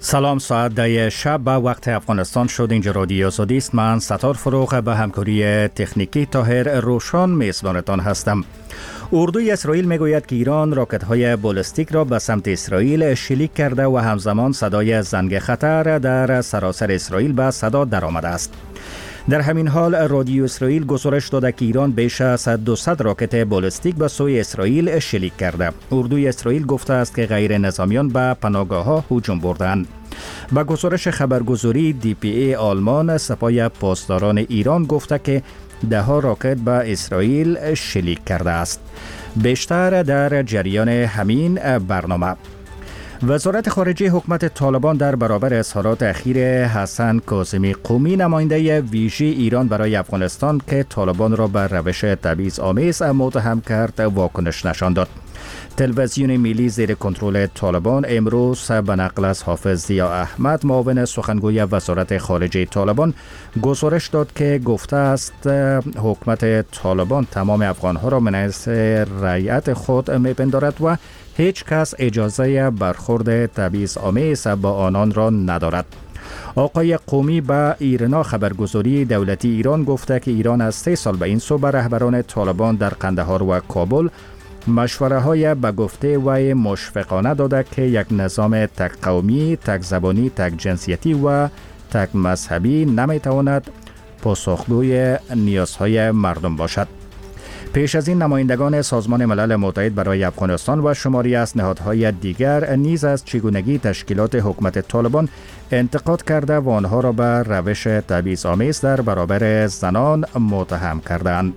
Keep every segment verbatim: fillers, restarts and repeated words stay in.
سلام، ساعت ده شب به وقت افغانستان شد. اینجا رادیو آزادی است. من ستار فروغ به همکاری تکنیکی طاهر روشان میزبانتان هستم. اردوی اسرائیل میگوید که ایران راکت‌های بالستیک را به سمت اسرائیل شلیک کرده و همزمان صدای زنگ خطر در سراسر اسرائیل به صدا درآمده است. در همین حال رادیو اسرائیل گزارش داده که ایران بیش از دویست راکت بالستیک به سوی اسرائیل شلیک کرده. اردوی اسرائیل گفته است که غیر نظامیان به پناهگاه‌ها هجوم بردند. با گزارش خبرگزاری دی پی ای آلمان، سپاه پاسداران ایران گفته که ده ها راکت به اسرائیل شلیک کرده است. بیشتر در جریان همین برنامه. وزارت خارجه حکومت طالبان در برابر اظهارات اخیر حسن کاظمی قمی، نماینده ویژه ایران برای افغانستان که طالبان را بر روش تبعیض‌آمیز متهم کرد، واکنش نشان داد. تلویزیون ملی زیر کنترل طالبان امروز به نقل از حافظ ضیا احمد، معاون سخنگوی وزارت خارجه طالبان، گزارش داد که گفته است حکومت طالبان تمام افغانها را من حیث رعیت خود میپندارد و هیچ کس اجازه برخورد تبعیض‌آمیز با آنان را ندارد. آقای قمی به ایرنا خبرگزاری دولتی ایران گفته که ایران از سه سال به این سو به رهبران طالبان در قندهار و کابل مشوره های به گفته و مشفقانه داده که یک نظام تک قومی، تک زبانی، تک جنسیتی و تک مذهبی نمیتواند پاسخگوی نیازهای مردم باشد. پیش از این نمایندگان سازمان ملل متحد برای افغانستان و شماری از نهادهای دیگر نیز از چگونگی تشکیلات حکومت طالبان انتقاد کرده و آنها را به روش تبعیض‌آمیز در برابر زنان متهم کردند.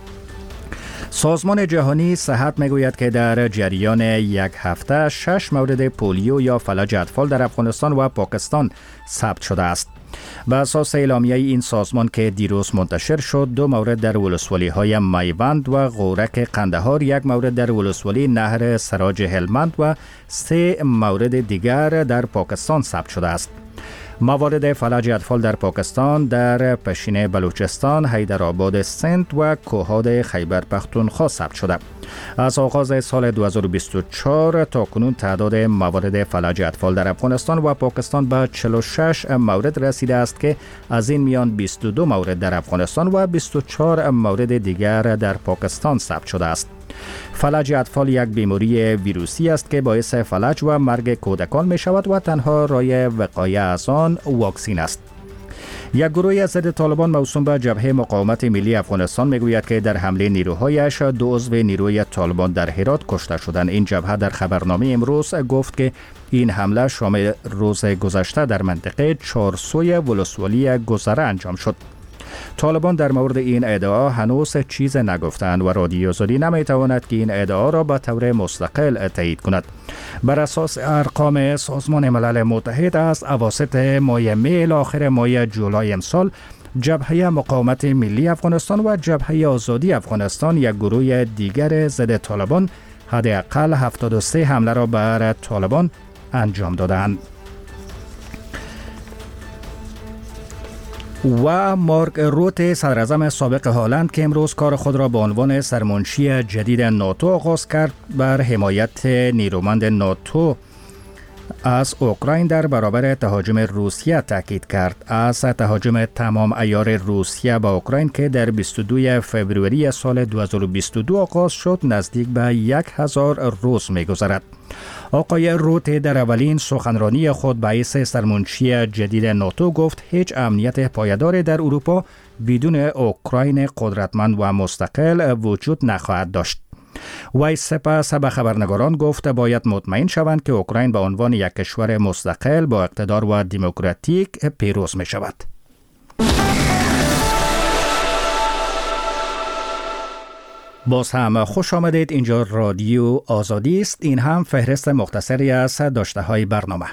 سازمان جهانی صحت میگوید که در جریان یک هفته شش مورد پولیو یا فلج اطفال در افغانستان و پاکستان ثبت شده است. به اساس اعلامیه این سازمان که دیروز منتشر شد، دو مورد در ولسوالی های میوند و غورک قندهار، یک مورد در ولسوالی نهر سراج هلمند و سه مورد دیگر در پاکستان ثبت شده است. موارد فلج اطفال در پاکستان در پشین بلوچستان، حیدرآباد سند و کوهاد خیبر پختونخوا ثبت شده. از آغاز سال دو هزار و بیست و چهار تا کنون تعداد موارد فلج اطفال در افغانستان و پاکستان به چهل و شش مورد رسیده است که از این میان بیست و دو مورد در افغانستان و بیست و چهار مورد دیگر در پاکستان ثبت شده است. فلج اطفال یک بیماری ویروسی است که باعث فلج و مرگ کودکان می شود و تنها راه وقایه از آن واکسین است. یک گروه از ضد طالبان موسوم به جبهه مقاومت ملی افغانستان میگوید که در حمله نیروهایش دو عضو نیروی طالبان در هرات کشته شدند. این جبهه در خبرنامه امروز گفت که این حمله شام روز گذشته در منطقه چارسوی ولسوالی گذره انجام شد. طالبان در مورد این ادعا هنوز چیز نگفتند و رادیو آزادی نمیتواند که این ادعا را به طور مستقل تایید کند. بر اساس ارقام سازمان ملل متحد از اواسط ماه می الی آخر ماه جولای امسال، جبهه مقاومت ملی افغانستان و جبهه آزادی افغانستان، یک گروه دیگر ضد طالبان، حداقل هفتاد و سه حمله را بر طالبان انجام دادند. و مارک روت، صدراعظم سابق هلند که امروز کار خود را به عنوان سرمنشی جدید ناتو آغاز کرد، بر حمایت نیرومند ناتو از اوکراین در برابر تهاجم روسیه تاکید کرد. از تهاجم تمام عیار روسیه به اوکراین که در بیست و دو فوریه سال دو هزار و بیست و دو آغاز شد، نزدیک به یک هزار روز می‌گذرد. آقای روت در اولین سخنرانی خود به حیث سرمنشی جدید ناتو گفت هیچ امنیت پایدار در اروپا بدون اوکراین قدرتمند و مستقل وجود نخواهد داشت. وی سپس به خبرنگاران گفت باید مطمئن شوند که اوکراین به عنوان یک کشور مستقل با اقتدار و دموکراتیک پیروز می شود. باز هم خوش آمدید. اینجا رادیو آزادی است. این هم فهرست مختصری از داشته های برنامه.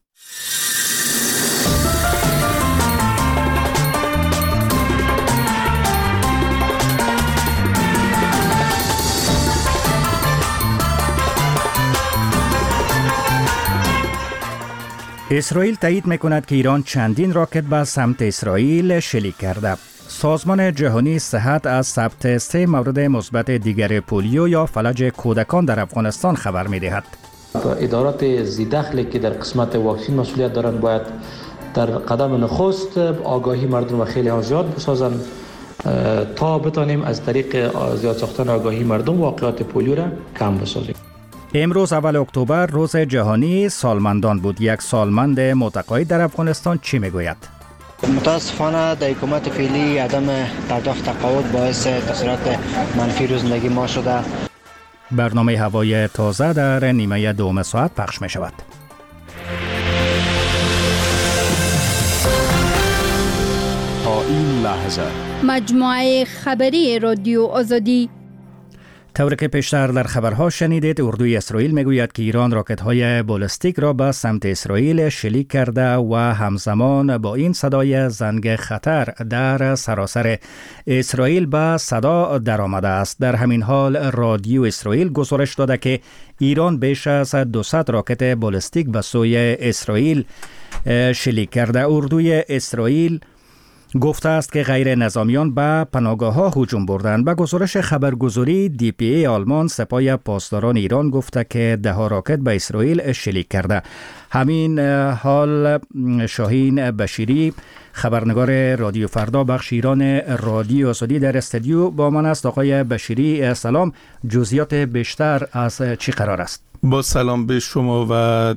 اسرائیل تایید میکند که ایران چندین راکت به سمت اسرائیل شلیک کرده. سازمان جهانی صحت از ثبت سه مورد مثبت دیگر پولیو یا فلج کودکان در افغانستان خبر می‌دهد. ادارات ذی‌دخلی که در قسمت واکسین مسئولیت دارند باید در قدم نخست آگاهی مردم و خیلی ها زیاد بسازن تا بتانیم از طریق زیاد ساختن آگاهی مردم واقعات پولیو را کم بسازیم. امروز اول اکتبر روز جهانی سالمندان بود. یک سالمند متقاعد در افغانستان چی میگوید؟ متاسفانه در حکومت فعلی عدم پرداخت تقاعد باعث تاثیرات منفی رو زندگی ما شده. برنامه هوای تازه در نیمه دوم ساعت پخش می شود. تا این لحظه مجموعه خبری رادیو آزادی. طوری که پیشتر در خبرها شنیدید، اردوی اسرائیل میگوید که ایران راکت‌های بالستیک را به سمت اسرائیل شلیک کرده و همزمان با این صدای زنگ خطر در سراسر اسرائیل به صدا درآمده است. در همین حال رادیو اسرائیل گزارش داده که ایران بیش از دویست راکت بالستیک به سوی اسرائیل شلیک کرده. اردوی اسرائیل گفته است که غیر نظامیان به پناهگاه‌ها هجوم بردند. به گزارش خبرگزاری دی پی ای آلمان، سپاه پاسداران ایران گفته که ده ها راکت به اسرائیل شلیک کرده. همین حال شاهین بشیری، خبرنگار رادیو فردا بخش ایران رادیو آزادی در استودیو با من است. آقای بشیری سلام، جزئیات بیشتر از چی قرار است؟ با سلام به شما و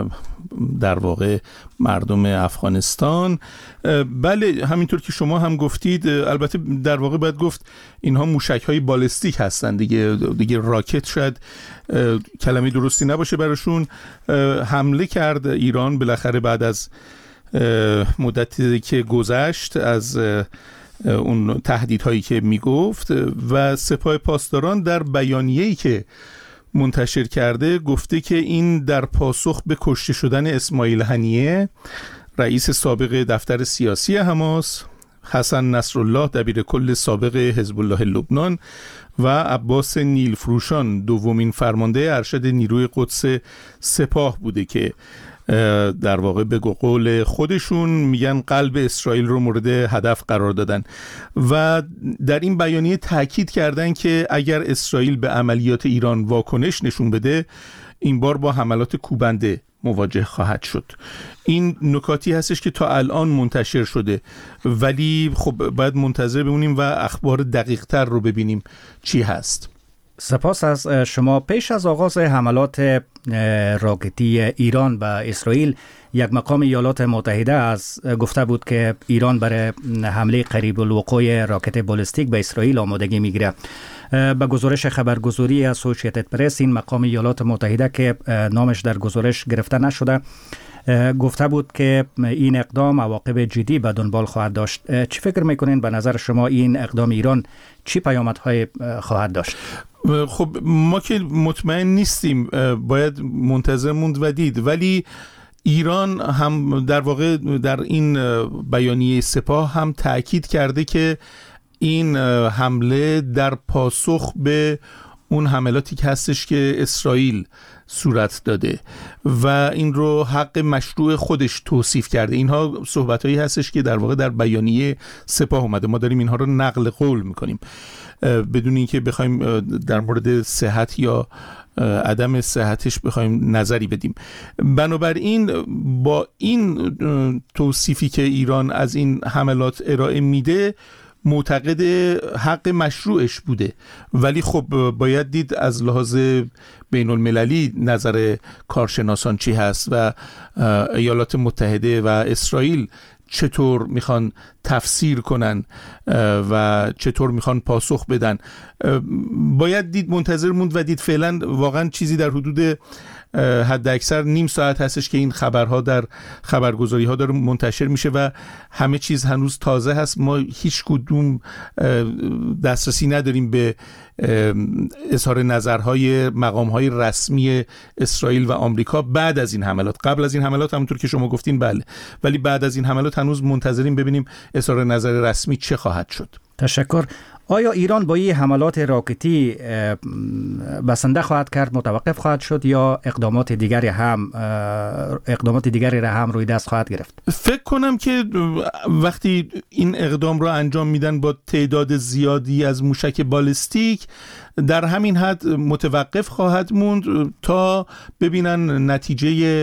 در واقع مردم افغانستان. بله، همینطور که شما هم گفتید، البته در واقع باید گفت اینها موشک‌های بالستیک هستند دیگه دیگه راکت شاید کلمه درستی نباشه براشون. حمله کرد ایران بالاخره بعد از مدتی که گذشت از اون تهدیدهایی که میگفت، و سپاه پاسداران در بیانیه‌ای که منتشر کرده گفته که این در پاسخ به کشته شدن اسماعیل هنیه، رئیس سابق دفتر سیاسی حماس، حسن نصرالله دبیر کل سابق حزب الله لبنان و عباس نیلفروشان دومین فرمانده ارشد نیروی قدس سپاه بوده که در واقع به قول خودشون میگن قلب اسرائیل رو مورد هدف قرار دادن و در این بیانیه تاکید کردن که اگر اسرائیل به عملیات ایران واکنش نشون بده، این بار با حملات کوبنده مواجه خواهد شد. این نکاتی هستش که تا الان منتشر شده، ولی خب باید منتظر بمونیم و اخبار دقیق تر رو ببینیم چی هست. سپاس از شما. پیش از آغاز حملات راکتی ایران به اسرائیل، یک مقام ایالات متحده از گفته بود که ایران برای حمله قریب الوقوع راکت بالستیک به اسرائیل آمادگی میگیره. به گزارش خبرگزاری اسوسییتد پرس، این مقام ایالات متحده که نامش در گزارش گرفته نشده گفته بود که این اقدام عواقب جدی به دنبال خواهد داشت. چی فکر میکنین به نظر شما این اقدام ایران چی پیامدهای خواهد داشت؟ خب ما که مطمئن نیستیم، باید منتظر موند و دید، ولی ایران هم در واقع در این بیانیه سپاه هم تأکید کرده که این حمله در پاسخ به اون حملاتی که هستش که اسرائیل صورت داده و این رو حق مشروع خودش توصیف کرده. اینها صحبتایی هستش که در واقع در بیانیه سپاه اومده، ما داریم اینها رو نقل قول میکنیم بدون اینکه بخوایم در مورد صحت یا عدم صحتش بخوایم نظری بدیم. بنابراین با این توصیفی که ایران از این حملات ارائه میده، معتقد حق مشروعش بوده، ولی خب باید دید از لحاظ بین المللی نظر کارشناسان چی هست و ایالات متحده و اسرائیل چطور میخوان تفسیر کنن و چطور میخوان پاسخ بدن. باید دید، منتظر موند و دید. فعلا واقعا چیزی در حدود حد اکثر نیم ساعت هستش که این خبرها در خبرگزاری ها داره منتشر میشه و همه چیز هنوز تازه هست. ما هیچ کدوم دسترسی نداریم به اظهار نظرهای مقامهای رسمی اسرائیل و آمریکا بعد از این حملات. قبل از این حملات همونطور که شما گفتین بله، ولی بعد از این حملات هنوز منتظریم ببینیم اظهار نظر رسمی چه خواهد شد. تشکر. آیا ایران با این حملات راکتی بسنده خواهد کرد، متوقف خواهد شد یا اقدامات دیگری هم اقدامات دیگری را هم روی دست خواهد گرفت؟ فکر کنم که وقتی این اقدام را انجام میدن با تعداد زیادی از موشک بالستیک، در همین حد متوقف خواهد موند تا ببینن نتیجه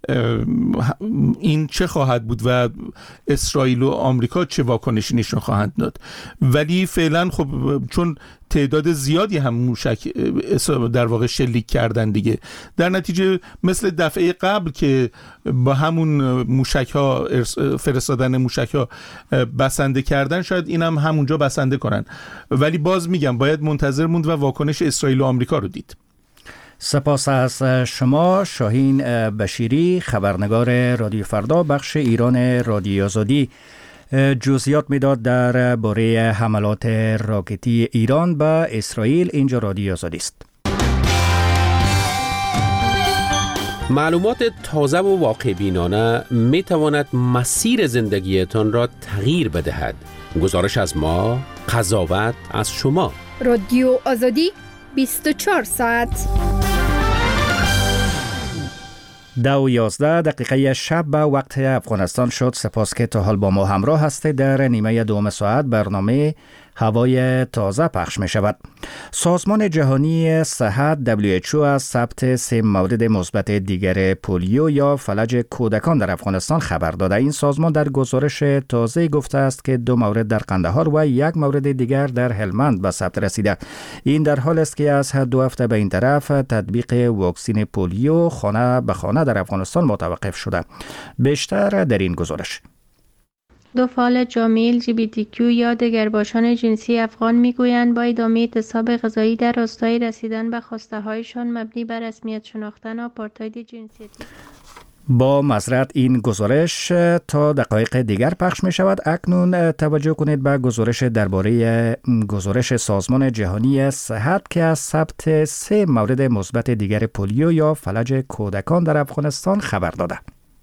این چه خواهد بود و اسرائیل و آمریکا چه واکنشی نشون خواهند داد. ولی فعلا خب چون تعداد زیادی هم موشک در واقع شلیک کردن دیگه، در نتیجه مثل دفعه قبل که با همون موشک ها فرستادن موشک ها بسنده کردن، شاید این هم همونجا بسنده کنن. ولی باز میگم باید منتظر موند و واکنش اسرائیل و آمریکا رو دید. سپاس از شما شاهین بشیری، خبرنگار رادیو فردا بخش ایران رادیو آزادی، جزئیات میداد در باره حملات راکتی ایران به اسرائیل. اینجا رادیو آزادی است. معلومات تازه و واقع بینانه می تواند مسیر زندگیتان را تغییر بدهد. گزارش از ما، قضاوت از شما. رادیو آزادی بیست و چهار ساعت. دو و یازده دقیقه شب به وقت افغانستان شد. سپاس که تا حال با ما همراه هستید. در نیمه دوم ساعت برنامه هوای تازه پخش می شود. سازمان جهانی صحت دبلیو اچ او از ثبت سه مورد مثبت دیگر پولیو یا فلج کودکان در افغانستان خبر داده. این سازمان در گزارش تازه گفته است که دو مورد در قندهار و یک مورد دیگر در هلمند به ثبت رسیده. این در حال است که از دو هفته به این طرف تطبیق واکسن پولیو خانه به خانه در افغانستان متوقف شده. بیشتر در این گزارش. دو فعال جامعه ال جی بی تی کیو یا دگرباشان جنسی افغان میگویند با ادامه اعتصاب غذایی در راستای رسیدن به خواسته‌هایشان مبنی بر رسمیت شناختن آپارتاید جنسیتی. با معذرت این گزارش تا دقایق دیگر پخش می شود. اکنون توجه کنید به گزارش درباره گزارش سازمان جهانی صحت که از ثبت سه مورد مثبت دیگر پولیو یا فلج کودکان در افغانستان خبر داده.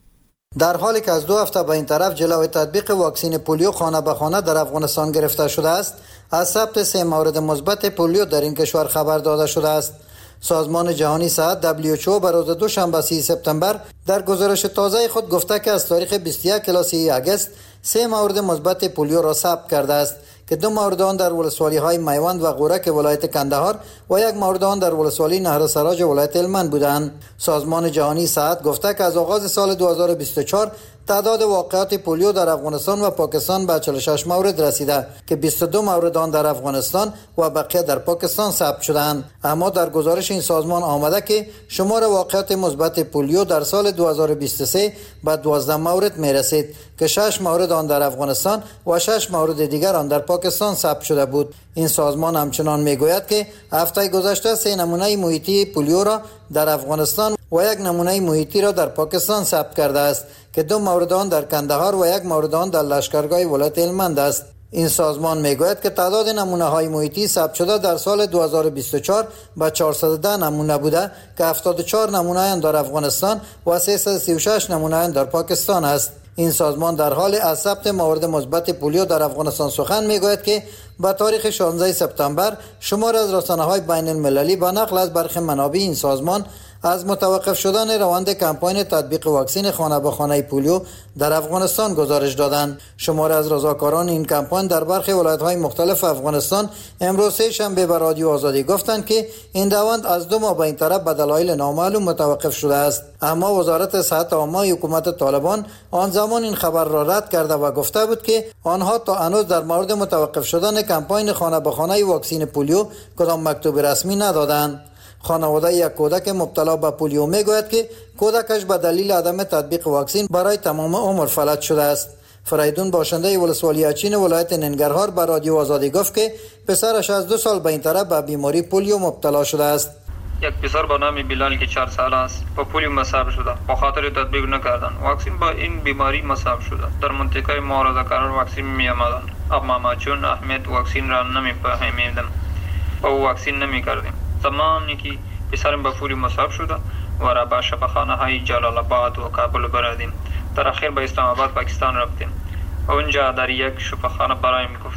در حالی که از دو هفته به این طرف جلوی تطبیق واکسن پولیو خانه به خانه در افغانستان گرفته شده است، از ثبت سه مورد مثبت پولیو در این کشور خبر داده شده است. سازمان جهانی صحت دبلیو اچ او بر روز دوشنبه سی سپتامبر در گزارش تازه خود گفته که از تاریخ بیست و یک الی سی اگست سه مورد مثبت پولیو را ثبت کرده است که دو مورد آن در ولسوالی‌های میوند و غورک ولایت کندهار و یک مورد آن در ولسوالی نهر سراج ولایت هلمند بودند. سازمان جهانی صحت گفته که از آغاز سال دو هزار و بیست و چهار تعداد واقعات پولیو در افغانستان و پاکستان به چهل و شش مورد رسیده که بیست و دو مورد آن در افغانستان و بقیه در پاکستان ثبت شدند. اما در گزارش این سازمان آمده که شمار واقعات مثبت پولیو در سال دو هزار و بیست و سه به دوازده مورد می رسید که شش مورد آن در افغانستان و شش مورد دیگر آن در پاکستان ثبت شده بود. این سازمان همچنان می گوید که هفته گذشته سه نمونه محیطی پولیو را در افغانستان و یک نمونه محیطی را در پاکستان ثبت کرده است که دو مورد آن در کندهار و یک مورد آن در لشکرگاه ولایت هلمند است. این سازمان میگوید که تعداد نمونه های محیطی ثبت شده در سال دو هزار و بیست و چهار به چهارصد و ده نمونه بوده که هفتاد و چهار نمونه آن در افغانستان و سیصد و سی و شش نمونه آن در پاکستان است. این سازمان در حال از ثبت موارد مثبت پولیو در افغانستان سخن میگوید که با تاریخ شانزده سپتامبر شمار از رسانه‌های بین المللی با نقل از برخی منابع این سازمان از متوقف شدن روند کمپاین تطبیق واکسن خانه به خانه پولیو در افغانستان گزارش دادند. شمار از رضاکاران این کمپاین در برخی ولایت‌های مختلف افغانستان امروز سه شنبه به رادیو آزادی گفتند که این روند از دو ماه به این طرف به دلایل نامعلوم متوقف شده است. اما وزارت صحت عامه حکومت طالبان آن زمان این خبر را رد کرده و گفته بود که آنها تا هنوز در مورد متوقف شدن کمپاین خانه به خانه واکسن پولیو کدام مکتوب رسمی ندادند. خانواده یک کودک مبتلا به پولیو میگوید که کودکش به دلیل عدم تطبیق واکسن برای تمام عمر فلج شده است. فریدون باشنده ولسوالی اچین ولایت ننگرهار به رادیو آزادی گفت که پسرش از دو سال به این طرف به بیماری پولیو مبتلا شده است. یک پسر با نام بلال که چهار ساله است با پولیو مصاب شده، به خاطر تطبیق نکردن واکسن با این بیماری مصاب شده. در منطقه ما رضاکاران واکسن می آمدند، اما ما چون اهمیت واکسن را نمی‌فهمیدیم و واکسن نمی‌کردیم. زمانی که پسرم به پولیو مصاب شده و را به شفاخانه های جلال آباد و کابل بردیم. در اخیر به اسلام آباد پاکستان رفتیم. اونجا در یک شفاخانه برایم گفتن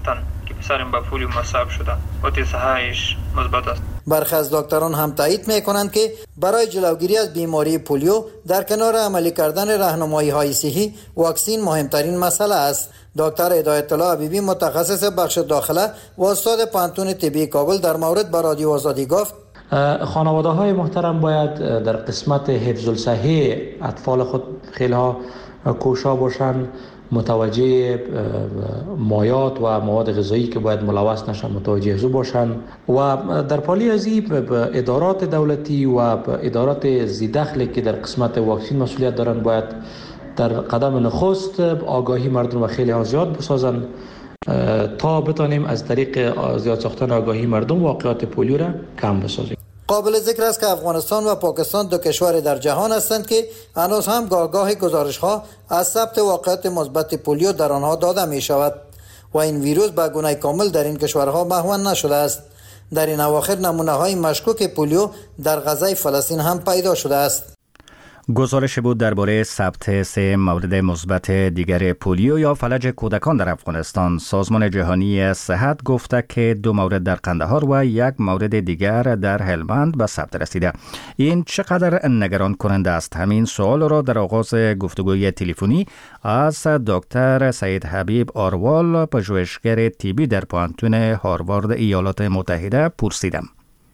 که پسرم به پولیو مصاب شده و تصحیحش مثبت است. برخی از دکتران هم تایید میکنند که برای جلوگیری از بیماری پولیو در کنار عملی کردن راهنمایی‌های صحی واکسین مهمترین مسئله است. دکتر هدایت الله حبیبی متخصص بخش داخله و استاد پانتون طبی کابل در مورد به رادیو آزادی گفت خانواده های محترم باید در قسمت حفظ الصحه اطفال خود خیلی ها کوشا باشند، متوجه مایات و مواد غذایی که باید ملوث نشن متوجه از او باشند و در پالی ازی به ادارات دولتی و به ادارات ذی‌دخل که در قسمت واکسین مسئولیت دارند باید در قدم نخست آگاهی مردم و خیلی ها زیاد بسازند تا بتانیم از طریق زیاد ساختن آگاهی مردم واقعات پولیو را کم بسازیم. قابل ذکر است که افغانستان و پاکستان دو کشور در جهان هستند که هنوز هم گاه گاه گزارش ها از ثبت واقعات مثبت پولیو در آنها داده می شود و این ویروس به گونه کامل در این کشورها محو نشده است. در این اواخر نمونه های مشکوک پولیو در غزه فلسطین هم پیدا شده است. گزارش بود درباره ثبت سه مورد مثبت دیگر پولیو یا فلج کودکان در افغانستان. سازمان جهانی صحت گفته که دو مورد در قندهار و یک مورد دیگر در هلمند به ثبت رسیده. این چقدر نگران کننده است؟ همین سوال را در آغاز گفتگوی تلفنی از دکتر سید حبیب آروال، پژوهشگر طبی در پانتون هاروارد ایالات متحده پرسیدم.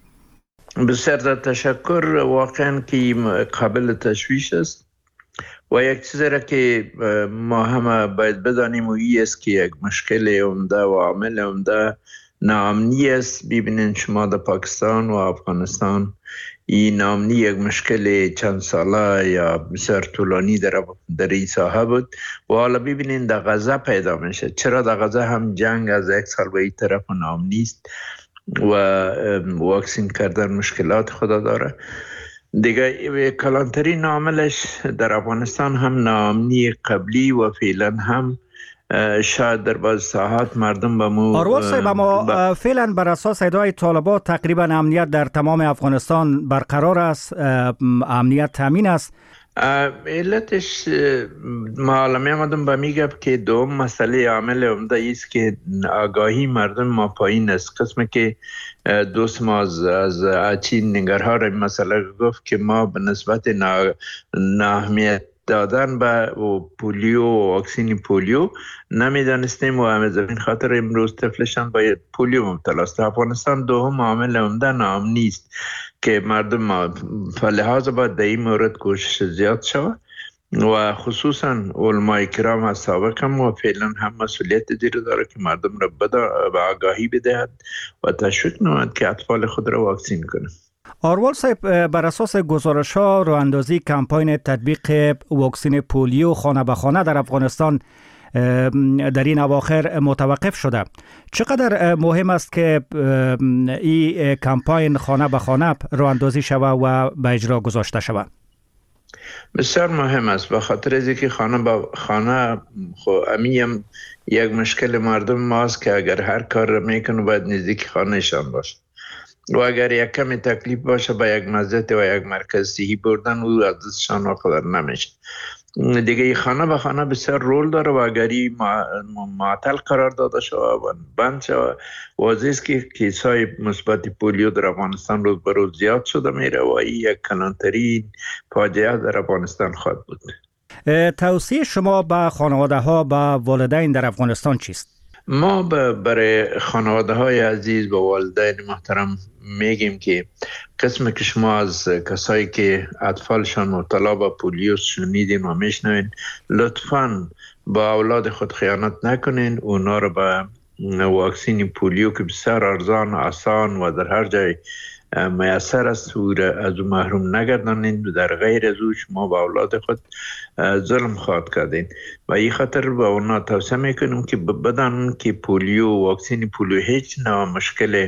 بسیار تشکر. واقعا که قابل تشویش است و یک چیزی را که ما همه باید بدانیم و این است که یک مشکل عمده و عامل عمده ناامنی است. ببینید شما در پاکستان و افغانستان این ناامنی یک مشکل چند ساله یا بسیار طولانی در در این ساحه بود و حالا ببینید در غزه پیدا میشه. چرا در غزه هم جنگ از یک سال به این طرف ناامنی است و واکسین کردن مشکلات خدا داره دیگه. کلانترین عاملش در افغانستان هم ناامنی قبلی و فعلا هم شاید در بعض ساحات مردم به مو آروال صاحب، اما فعلا بر اساس ادعای طالبان تقریبا امنیت در تمام افغانستان برقرار است، امنیت تامین است. علتش معلومه آمدم به میگم که دوم مسئله عامل عمده است که آگاهی مردم ما پایین است. قسمه که دوست ما از, از اچین نگرها این مسئله گفت که ما به نسبت ناهمیت دادن به پولیو و واکسین پولیو نمیدانستیم و همه زمین خاطر امروز طفلشان باید پولیو مبتلا است. افغانستان دوم عامل عمده ناامنی است که مردم فلحاظ باید در این مورد کوشش زیاد شود و خصوصا علمای کرام از سابق هم و فعلا هم مسئولیت دیر داره که مردم را به آگاهی بدهد و تشویق نماید که اطفال خود را واکسین کنند. آروال صاحب، بر اساس گزارش ها راه اندازی کمپاین تطبیق واکسین پولیو خانه به خانه در افغانستان در این اواخر متوقف شده. چقدر مهم است که این کمپاین خانه به خانه راه اندازی شود و به اجرا گذاشته شود؟ بسیار مهم است، به خاطر از اینکه خانه به خانه خو امیم یک مشکل مردم ماست که اگر هر کار را میکنه باید نزدیک خانهشان باشه و اگر یک کمی تکلیف باشه با یک مزد و یک مرکز صحی بردن او از دستشان واقع نمیشه. دیگه خانه به خانه بسیار رول داره و اگری معطل قرار داده شود و بند شود واضح است که کیسای مثبت پولیو در افغانستان روز به روز زیاد شده میره و این یک کلانترین فاجعه در افغانستان خواهد بود. توصیه شما به خانواده ها و والدین در افغانستان چیست؟ ما برای خانواده های عزیز و والدین محترم میگیم که قسم که شما از کسایی که اطفالشان مبتلا به پولیو شنیدین و میشنوین لطفاً با اولاد خود خیانت نکنین. اونا رو به واکسین پولیو که بسیار ارزان، آسان و در هر جای میسر است او را از او محروم نگردانین. در غیر از او شما با اولاد خود ظلم خواهد کردین و این خاطر به اونا توصیه میکنیم که بدانن که پولیو واکسین پولیو هیچ نوع مشکل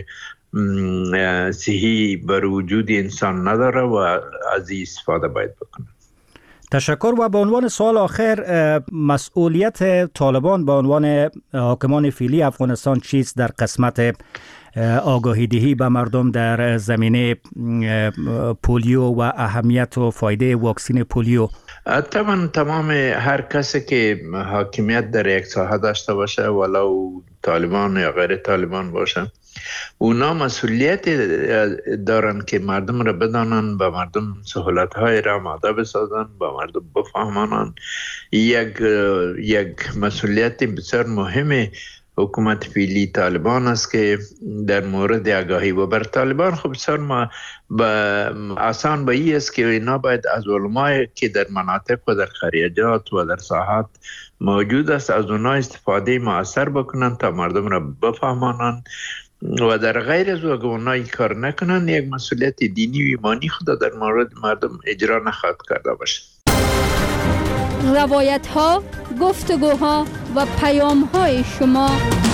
صحی بر وجود انسان نداره و از این استفاده باید بکنن. تشکر. و به عنوان سوال آخر، مسئولیت طالبان به عنوان حاکمان فعلی افغانستان چیست در قسمت آگاهی دهی به مردم در زمینه پولیو و اهمیت و فایده واکسین پولیو؟ طبعا تمام هر کسی که حاکمیت در یک ساحه داشته باشه ولو طالبان یا غیر طالبان باشه، اونا مسئولیت دارن که مردم را بدانن، به مردم سهولت های را آماده بسازن، به مردم بفهمانن. یک یک مسئولیت بسیار مهم حکومت فعلی طالبان است که در مورد آگاهی و بر طالبان خب بسیار ما با آسان به این است که اینا باید از علمای که در مناطق و در خریجات و در ساحات موجود است از اونا استفاده مؤثر بکنن تا مردم را بفهمانن و در غیر از اگه اونا این کار نکنن یک مسئولیت دینی و ایمانی خود در مورد مردم اجرا نخواهد کرده باشه. روایت ها، گفتگوها و پیام های شما.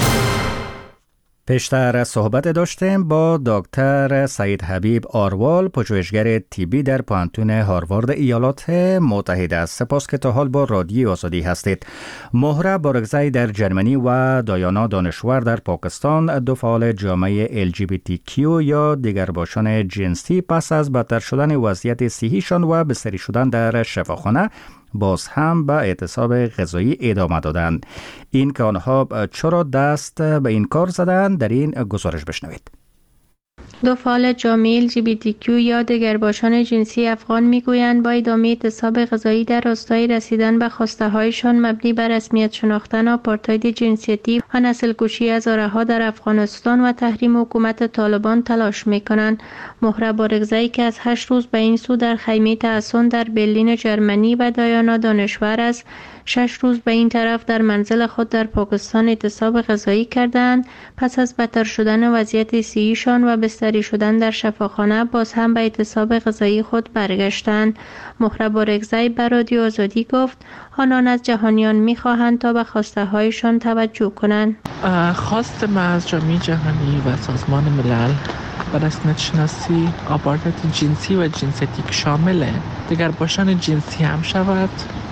پیشتر صحبت داشتیم با دکتر سعید حبیب آروال، پژوهشگر طبی در پانتون هاروارد ایالات متحده. سپاس که تا حال با رادیو آزادی هستید. مهره بارگزای در جرمنی و دایانا دانشور در پاکستان، دو فعال جامعه ال جی بی تی کیو یا دیگرباشان جنسی، پس از بدتر شدن وضعیت صحیشان و بستری شدن در شفاخانه باز هم به اعتصاب غذایی ادامه دادند. این که آنها چرا دست به این کار زدند در این گزارش بشنوید. دو فعال جامعه ال جی بی تی کیو یا دیگرباشان جنسی افغان میگویند با ادامه اعتصاب غذایی در راستای رسیدن به خواسته هایشان مبنی بر رسمیت شناختن آپارتاید جنسیتی و نسل کشی هزارها در افغانستان و تحریم حکومت طالبان تلاش میکنند. مهره بارگزایی که از هشت روز به این سو در خیمه تحصن در برلین جرمنی و دایانا دانشور است، شش روز به این طرف در منزل خود در پاکستان اعتصاب غذایی کردند. پس از بدتر شدن وضعیت صحیشان و بستری شدن در شفاخانه باز هم به اعتصاب غذایی خود برگشتند. مهره بارگزایی به رادیو آزادی گفت آنان از جهانیان می‌خواهند تا به خواسته هایشان توجه کنند. خواست ما از جامعه جهانی و سازمان ملل به رسمیت شناسی آپارتاید جنسی و جنسیتی که شامل دیگرباشان جنسی هم شود،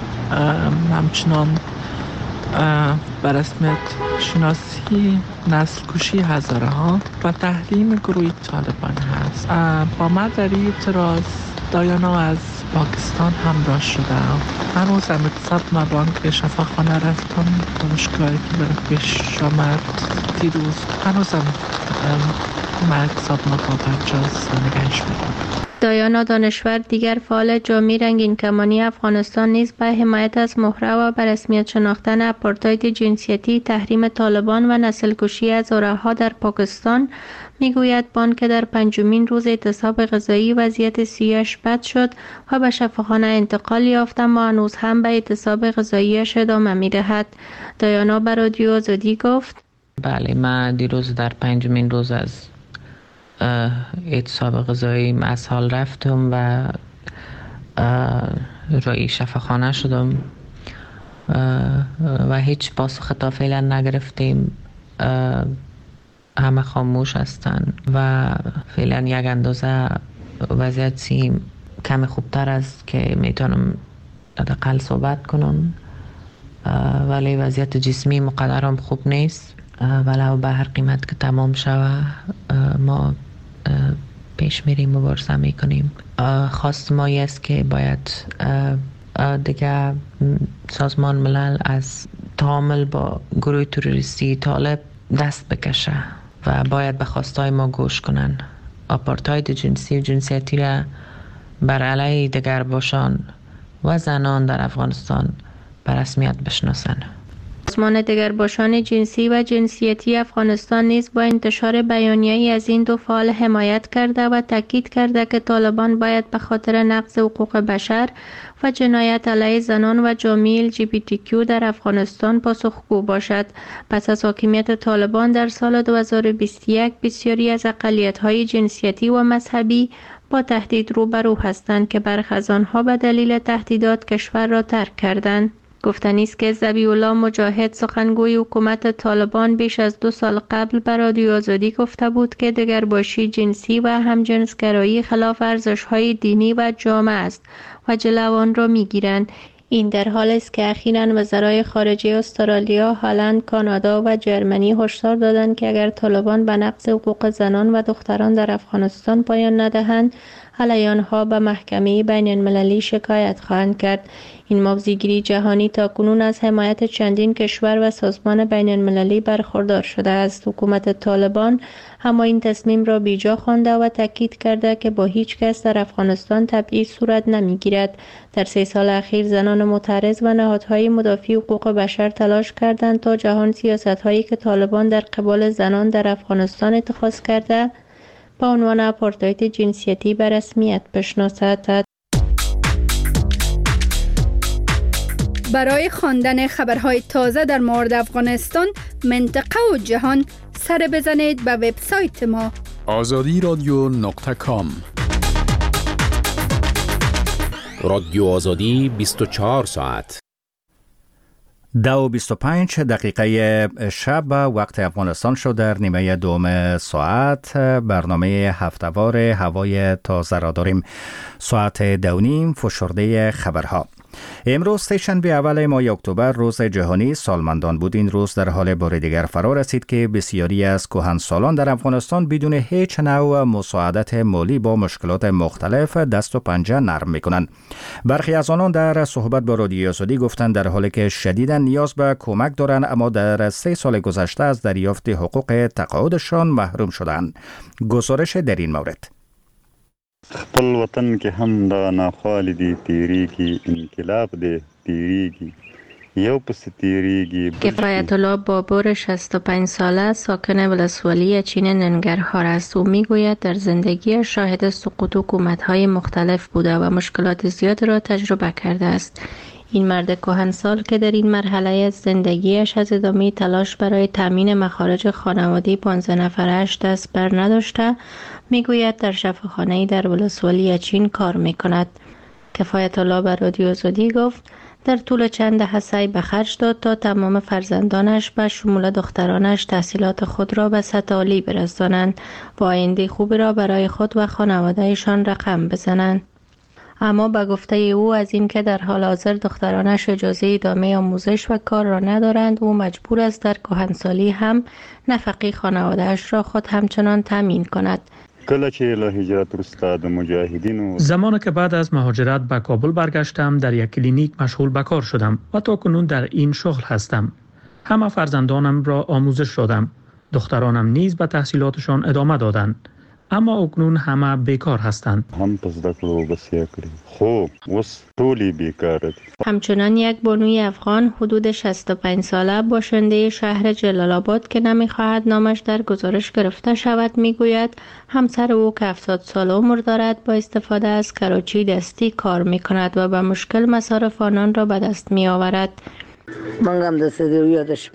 همچنان به رسمیت شناسی نسل کشی هزارها و تحریم گروه طالبان هست. با ما در این اعتراض دایانا از پاکستان همراه شده. هنوز هم اعتصاب ما بانک شفاخانه رفتم با مشکلاتی که برای پیش آمد دیروز. هنوز هم ما اعتصاب ما با برجاز نگهش میکنم. دایانا دانشور دیگر فعال جامعه رنگین کمانی افغانستان نیز به حمایت از مهره و به رسمیت شناختن آپارتاید جنسیتی، تحریم طالبان و نسل کشی هزارها در پاکستان میگوید بانک در پنجمین روز اعتصاب غذایی وضعیت صحیش بد شد و به شفاخانه انتقال یافت، اما هنوز هم به اعتصاب غذاییش ادامه میدهد. دایانا به رادیو آزادی گفت بله، من دیروز در پنجمین روز از اعتصاب غذایی مسحال رفتم و روی شفاخانه شدم و هیچ پاسخ تا فعلا نگرفتیم. همه خاموش هستن و فعلا یک اندازه وضعیت سیم کم خوبتر است که میتونم حداقل صحبت کنم، ولی وضعیت جسمی مقدرم خوب نیست. ولو به هر قیمت که تمام شود ما پیش میریم مبارزه میکنیم. خواست ما است که باید دیگه سازمان ملل از تعامل با گروه تروریستی طالب دست بکشه و باید به خواستای ما گوش کنن. آپارتاید جنسی و جنسیتی را بر علیه دیگرباشان و زنان در افغانستان به رسمیت بشناسند. سازمان دیگرباشان جنسی و جنسیتی افغانستان نیز با انتشار بیانیه‌ای از این دو فعال حمایت کرده و تاکید کرده که طالبان باید به خاطر نقض حقوق بشر و جنایت علیه زنان و جامعه ال جی بی تی کیو در افغانستان پاسخگو باشد. پس از حاکمیت طالبان در سال دو هزار و بیست و یک بسیاری از اقلیت‌های جنسیتی و مذهبی با تهدید روبرو هستند که برخی از آنها به دلیل تهدیدات کشور را ترک کردند. گفتنی است که ذبیح الله مجاهد، سخنگوی حکومت طالبان، بیش از دو سال قبل به رادیو آزادی گفته بود که دگرباشی جنسی و همجنسگرایی خلاف ارزش‌های دینی و جامعه است و جلو آن را می‌گیرند. این در حالی است که اخیراً وزرای خارجه استرالیا، هلند، کانادا و جرمنی هشدار دادند که اگر طالبان به نقض حقوق زنان و دختران در افغانستان پایان ندهند، علیه آنها به محکمه بین المللی شکایت خواهند کرد. این موضوعگیری جهانی تاکنون از حمایت چندین کشور و سازمان بین المللی برخوردار شده است. حکومت طالبان اما این تصمیم را بیجا خوانده و تاکید کرده که با هیچ کس در افغانستان تبعیض صورت نمیگیرد. در سه سال اخیر زنان معترض و نهادهای مدافع حقوق بشر تلاش کردند تا جهان سیاست‌هایی که طالبان در قبال زنان در افغانستان اتخاذ کرده با عنوان آپارتاید جنسیتی به رسمیت بشناسد. برای خواندن خبرهای تازه در مورد افغانستان، منطقه و جهان، سر بزنید به وبسایت ما آزادی رادیو نقطه کام. رادیو آزادی بیست و چهار ساعت. دو و بیست و پنج دقیقه شب وقت افغانستان شد. در نیمه دوم ساعت برنامه هفته‌وار هوای تازه را داریم. ساعت دو نیم فشرده خبرها. امروز سه‌شنبه اول ماه اکتبر روز جهانی سالمندان بود. این روز در حال بار دیگر فرا رسید که بسیاری از کهنسالان در افغانستان بدون هیچ نوع مساعدت مالی با مشکلات مختلف دست و پنجه نرم میکنند. برخی از آنان در صحبت با رادیو آزادی گفتند در حالی که شدیداً نیاز به کمک دارند اما در سه سال گذشته از دریافت حقوق تقاعدشان محروم شدند. گزارش در این مورد. خپل وطن کې هم دا ناخوالې دي تیریږي، انقلاب دی تیریږي، یو پس تیریږي. کفایت الله بابور شصت و پنج ساله ساکن ولسوالی چین ننگرهار است. او میگوید در زندگی شاهد سقوط حکومت‌های مختلف بوده و مشکلات زیاد را تجربه کرده است. این مرد کهنسال که در این مرحله از زندگیش از ادامه تلاش برای تامین مخارج خانوادگی پانزده نفرش دست بر نداشته، میگوید در شفاخانه‌ای در ولسوالی چین کار میکند. کفایت الله به رادیو آزادی گفت در طول چند دهه سعی به خرج داد تا تمام فرزندانش به شمول دخترانش تحصیلات خود را به سطح عالی برسانند و آینده خوبی را برای خود و خانوادهشان رقم بزنند. اما به گفته او از این که در حال حاضر دخترانش اجازه ادامه آموزش و کار را ندارند، او مجبور است در کهنسالی هم نفقه خانواده‌اش را خود همچنان تامین کند. کله چې له هجرت وروسته د مجاهدینو زمانی که بعد از مهاجرت به کابل برگشتم در یک کلینیک مشغول به کار شدم و تا کنون در این شغل هستم. همه فرزندانم را آموزش دادم. دخترانم نیز به تحصیلاتشان ادامه دادند. اما اکنون همه بیکار هستند. هم پس دکلو بسیار کردیم. خوب وس طولی بیکار دید. همچنان یک بانوی افغان حدود شصت و پنج ساله باشنده شهر جلال آباد که نمیخواهد نامش در گزارش گرفته شود میگوید همسر او که هفتاد سال عمر دارد با استفاده از کراچی دستی کار میکند و به مشکل مصارف آنان را به دست میآورد. منگم دستی یادش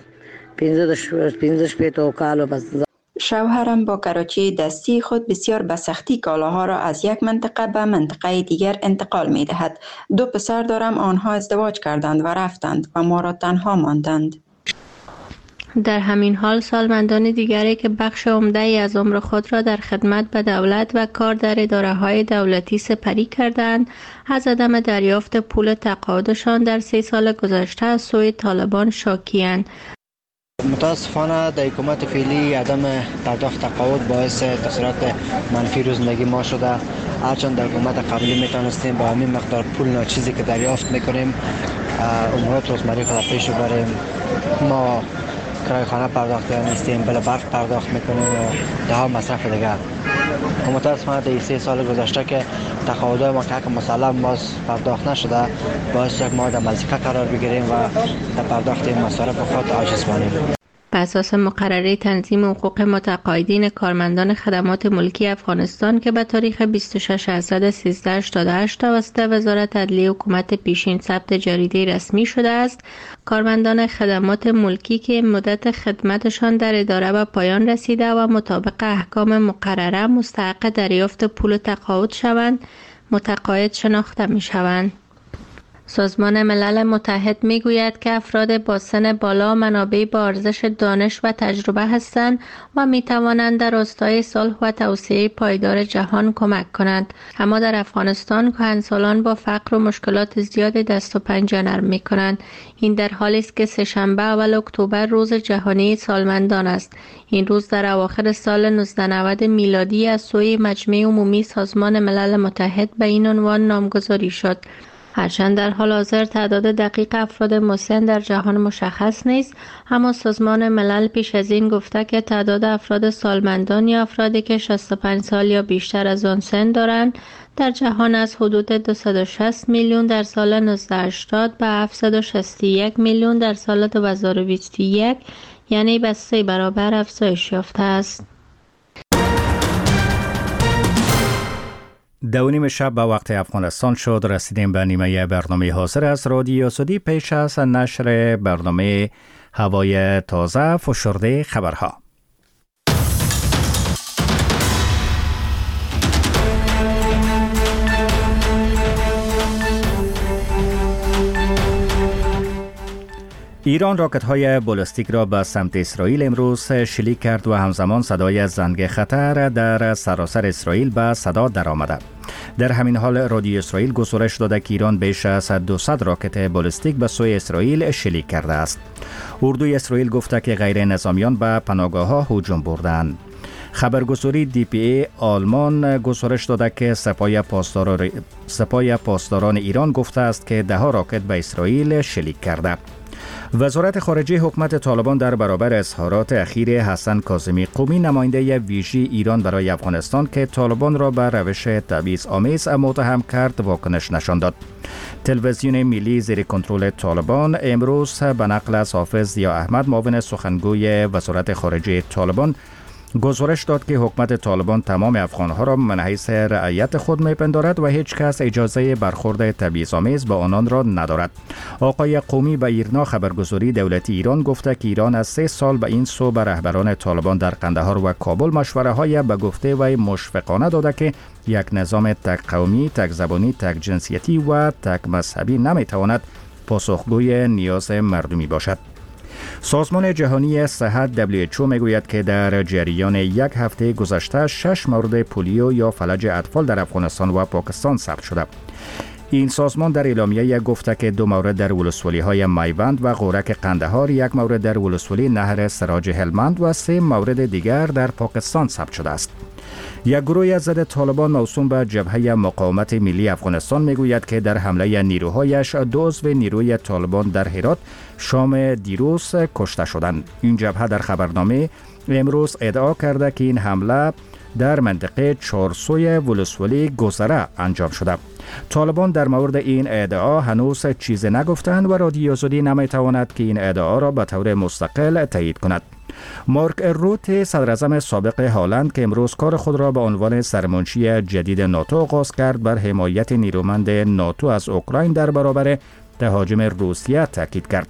پینزدش پیتو کالو بس. شوهرم با کراچی دستی خود بسیار به سختی کالاها را از یک منطقه به منطقه دیگر انتقال می دهد. دو پسر دارم، آنها ازدواج کردند و رفتند و ما را تنها ماندند. در همین حال سالمندان دیگری که بخش عمده‌ای از عمر خود را در خدمت به دولت و کار در اداره‌های دولتی سپری کردند، از عدم دریافت پول تقاعدشان در سه سال گذشته از سوی طالبان شاکی‌اند. متاسفانه در حکومت فعلی عدم پرداخت تقاعد باعث تاثیرات منفی رو زندگی ما شده. هرچند در حکومت قبلی میتونستیم با همین مقدار پول ناچیزی که دریافت میکنیم امورات روزمره خود پیش ببریم. ما کرایه خانه پرداخت نیستیم، بل برق پرداخت میکنیم و ده ها مصرف دیگر. متاسفانه در سه سال گذشته که تقاعد ما که مسلم باز پرداخت نشده باعث شد ما در مضیقه قرار بگیریم و در پرداخت این مصارف خود عاجز مانیم. بر اساس مقرره تنظیم حقوق متقاعدین کارمندان خدمات ملکی افغانستان که به تاریخ بیست و شش آذر سیزده هشتاد و هشت توسط وزارت عدلیه حکومت پیشین ثبت جریده رسمی شده است، کارمندان خدمات ملکی که مدت خدمتشان در اداره به پایان رسیده و مطابق احکام مقرره مستحق دریافت پول تقاعد شوند، متقاعد شناخته می شوند. سازمان ملل متحد میگوید که افراد با سن بالا منابعی با ارزش دانش و تجربه هستند و میتوانند در راستای صلح و توسعه پایدار جهان کمک کنند. اما در افغانستان کهنسالان با فقر و مشکلات زیاد دست و پنجه نرم میکنند. این در حالی است که سه‌شنبه اول اکتبر روز جهانی سالمندان است. این روز در اواخر سال نوزده نود میلادی از سوی مجمع عمومی سازمان ملل متحد به این عنوان نامگذاری شد. هرچند در حال حاضر تعداد دقیق افراد مسن در جهان مشخص نیست، اما سازمان ملل پیش از این گفته که تعداد افراد سالمندان یا افرادی که شصت و پنج سال یا بیشتر از آن سن دارند در جهان از حدود دویست و شصت میلیون در سال نوزده هشتاد به هفتصد و شصت و یک میلیون در سال دو هزار و بیست و یک، یعنی به سه برابر افزایش یافته است. دو نیم شب به وقت افغانستان شد. رسیدیم به نیمه برنامه حاضر از رادیو آزادی. پیش از نشر برنامه هوای تازه فشرده خبرها. ایران راکت‌های بالستیک را به سمت اسرائیل امروز شلیک کرد و همزمان صدای زنگ خطر در سراسر اسرائیل به صدا درآمد. در همین حال رادیو اسرائیل گزارش داده که ایران بیش از دویست راکت بالستیک به سوی اسرائیل شلیک کرده است. اردوی اسرائیل گفته که غیر نظامیان به پناهگاه‌ها هجوم بردند. خبرگزاری دی پی ای آلمان گزارش داده که سپاه پاسداران سپاه پاسداران ایران گفته است که ده ها راکت به اسرائیل شلیک کرده. وزارت خارجه حکومت طالبان در برابر اظهارات اخیر حسن کاظمی قمی نماینده ویژه ایران برای افغانستان که طالبان را به روش تبعیض‌آمیز متهم کرد واکنش نشان داد. تلویزیون ملی زیر کنترل طالبان امروز به نقل از حافظ ضیا احمد معاون سخنگوی وزارت خارجه طالبان گزارش داد که حکومت طالبان تمام افغانها را من حیث رعیت خود میپندارد و هیچ کس اجازه برخورد تبعیض‌آمیز با آنان را ندارد. آقای قومی به ایرنا خبرگزاری دولتی ایران گفته که ایران از سه سال به این سو به رهبران طالبان در قندهار و کابل مشوره های به گفته و مشفقانه داده که یک نظام تک قومی، تک زبانی، تک جنسیتی و تک مذهبی نمیتواند پاسخگوی نیاز مردمی باشد. سازمان جهانی صحت دبلیو اچ او میگوید که در جریان یک هفته گذشته شش مورد پولیو یا فلج اطفال در افغانستان و پاکستان ثبت شده. این سازمان در اعلامیه گفته که دو مورد در ولسوالی های میوند و غورک قندهار، یک مورد در ولسوالی نهر سراج هلمند و سه مورد دیگر در پاکستان ثبت شده است. یک گروه از ضد طالبان موسوم به جبهه مقاومت ملی افغانستان میگوید که در حمله نیروهایش دو عضو نیروی طالبان در هرات شام دیروز کشته شدند. این جبهه در خبرنامه امروز ادعا کرده که این حمله در منطقه چارسوی ولسوالی گذره انجام شده. طالبان در مورد این ادعا هنوز چیزی نگفتند و رادیو آزادی نمیتواند که این ادعا را به طور مستقل تایید کند. مارک روت صدراعظم سابق هالند که امروز کار خود را به عنوان سرمنشی جدید ناتو آغاز کرد بر حمایت نیرومند ناتو از اوکراین در برابر تهاجم روسیه تاکید کرد.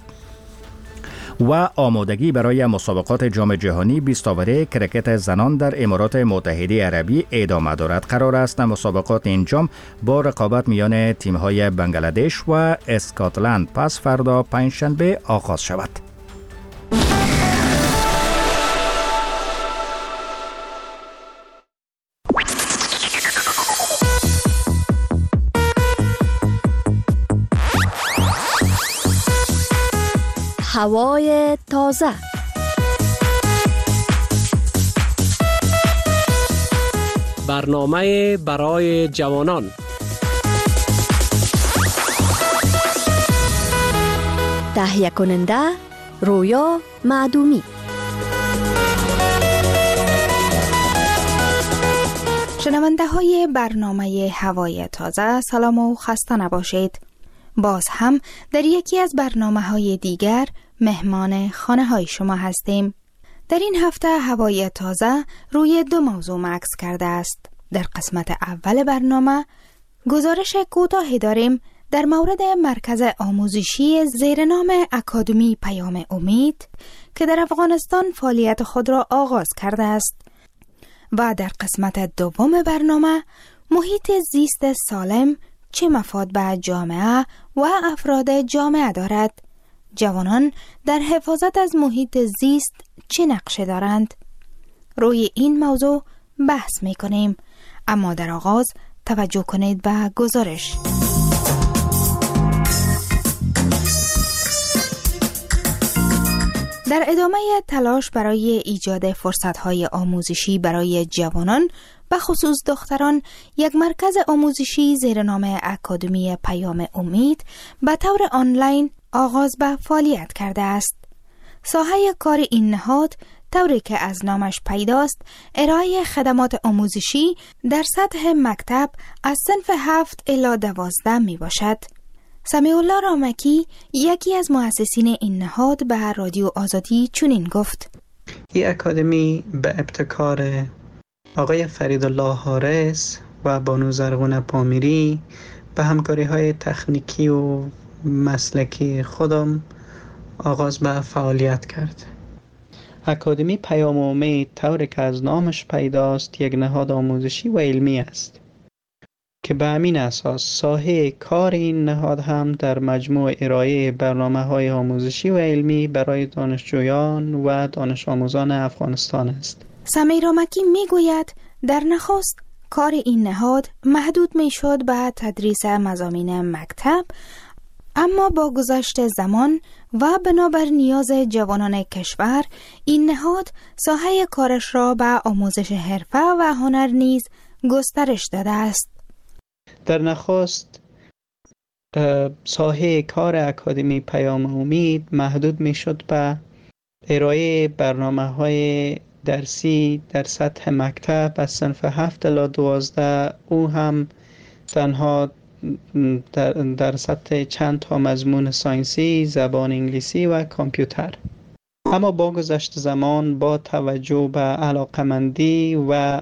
و آمادگی برای مسابقات جام جهانی بیست آوره کرکت زنان در امارات متحده عربی ادامه دارد. قرار است مسابقات این جام با رقابت میان تیم‌های بنگلادش و اسکاتلند پس فردا پنجشنبه آغاز شود. هوای تازه. برنامه برای جوانان. تهیه کننده رویا معدومی. شنونده های برنامه هوای تازه، سلام و خسته نباشید. باز هم در یکی از برنامه های دیگر مهمان خانه های شما هستیم. در این هفته هوای تازه روی دو موضوع مکس کرده است. در قسمت اول برنامه گزارش کوتاهی داریم در مورد مرکز آموزشی زیر نام اکادمی پیام امید که در افغانستان فعالیت خود را آغاز کرده است. و در قسمت دوم برنامه محیط زیست سالم، چه مفاد به جامعه و افراد جامعه دارد؟ جوانان در حفاظت از محیط زیست چه نقشه دارند؟ روی این موضوع بحث می کنیم، اما در آغاز توجه کنید به گزارش. در ادامه تلاش برای ایجاد فرصت‌های آموزشی برای جوانان به خصوص دختران، یک مرکز آموزشی زیر نام اکادمی پیام امید به طور آنلاین آغاز به فعالیت کرده است. ساحه کار این نهاد طوری که از نامش پیداست ارائه خدمات آموزشی در سطح مکتب از صنف هفت الی دوازده می باشد. سمیع الله رامکی یکی از مؤسسین این نهاد به رادیو آزادی چنین گفت: این اکادمی به ابتکار آقای فریدالله حارس و بانو زرغون پامیری به همکاری های تکنیکی و مسلکی خودم آغاز به فعالیت کرد. اکادمی پیام امید طوری که از نامش پیداست یک نهاد آموزشی و علمی است که به همین اساس ساحه کار این نهاد هم در مجموع ارائه برنامه‌های آموزشی و علمی برای دانشجویان و دانش آموزان افغانستان است. سمیع رامکی میگوید در نخست کار این نهاد محدود میشد به تدریس مضامین مکتب، اما با گذشت زمان و بنابر نیاز جوانان کشور این نهاد ساحه کارش را به آموزش حرفه و هنر نیز گسترش داده است. در نخست ساحه کار اکادمی پیام امید محدود می شد به ارائه برنامه‌های درسی در سطح مکتب از صنف هفت الی دوازده، او هم تنها در, در سطح چند تا مضمون ساینسی، زبان انگلیسی و کامپیوتر. اما با گذشت زمان با توجه به علاقمندی و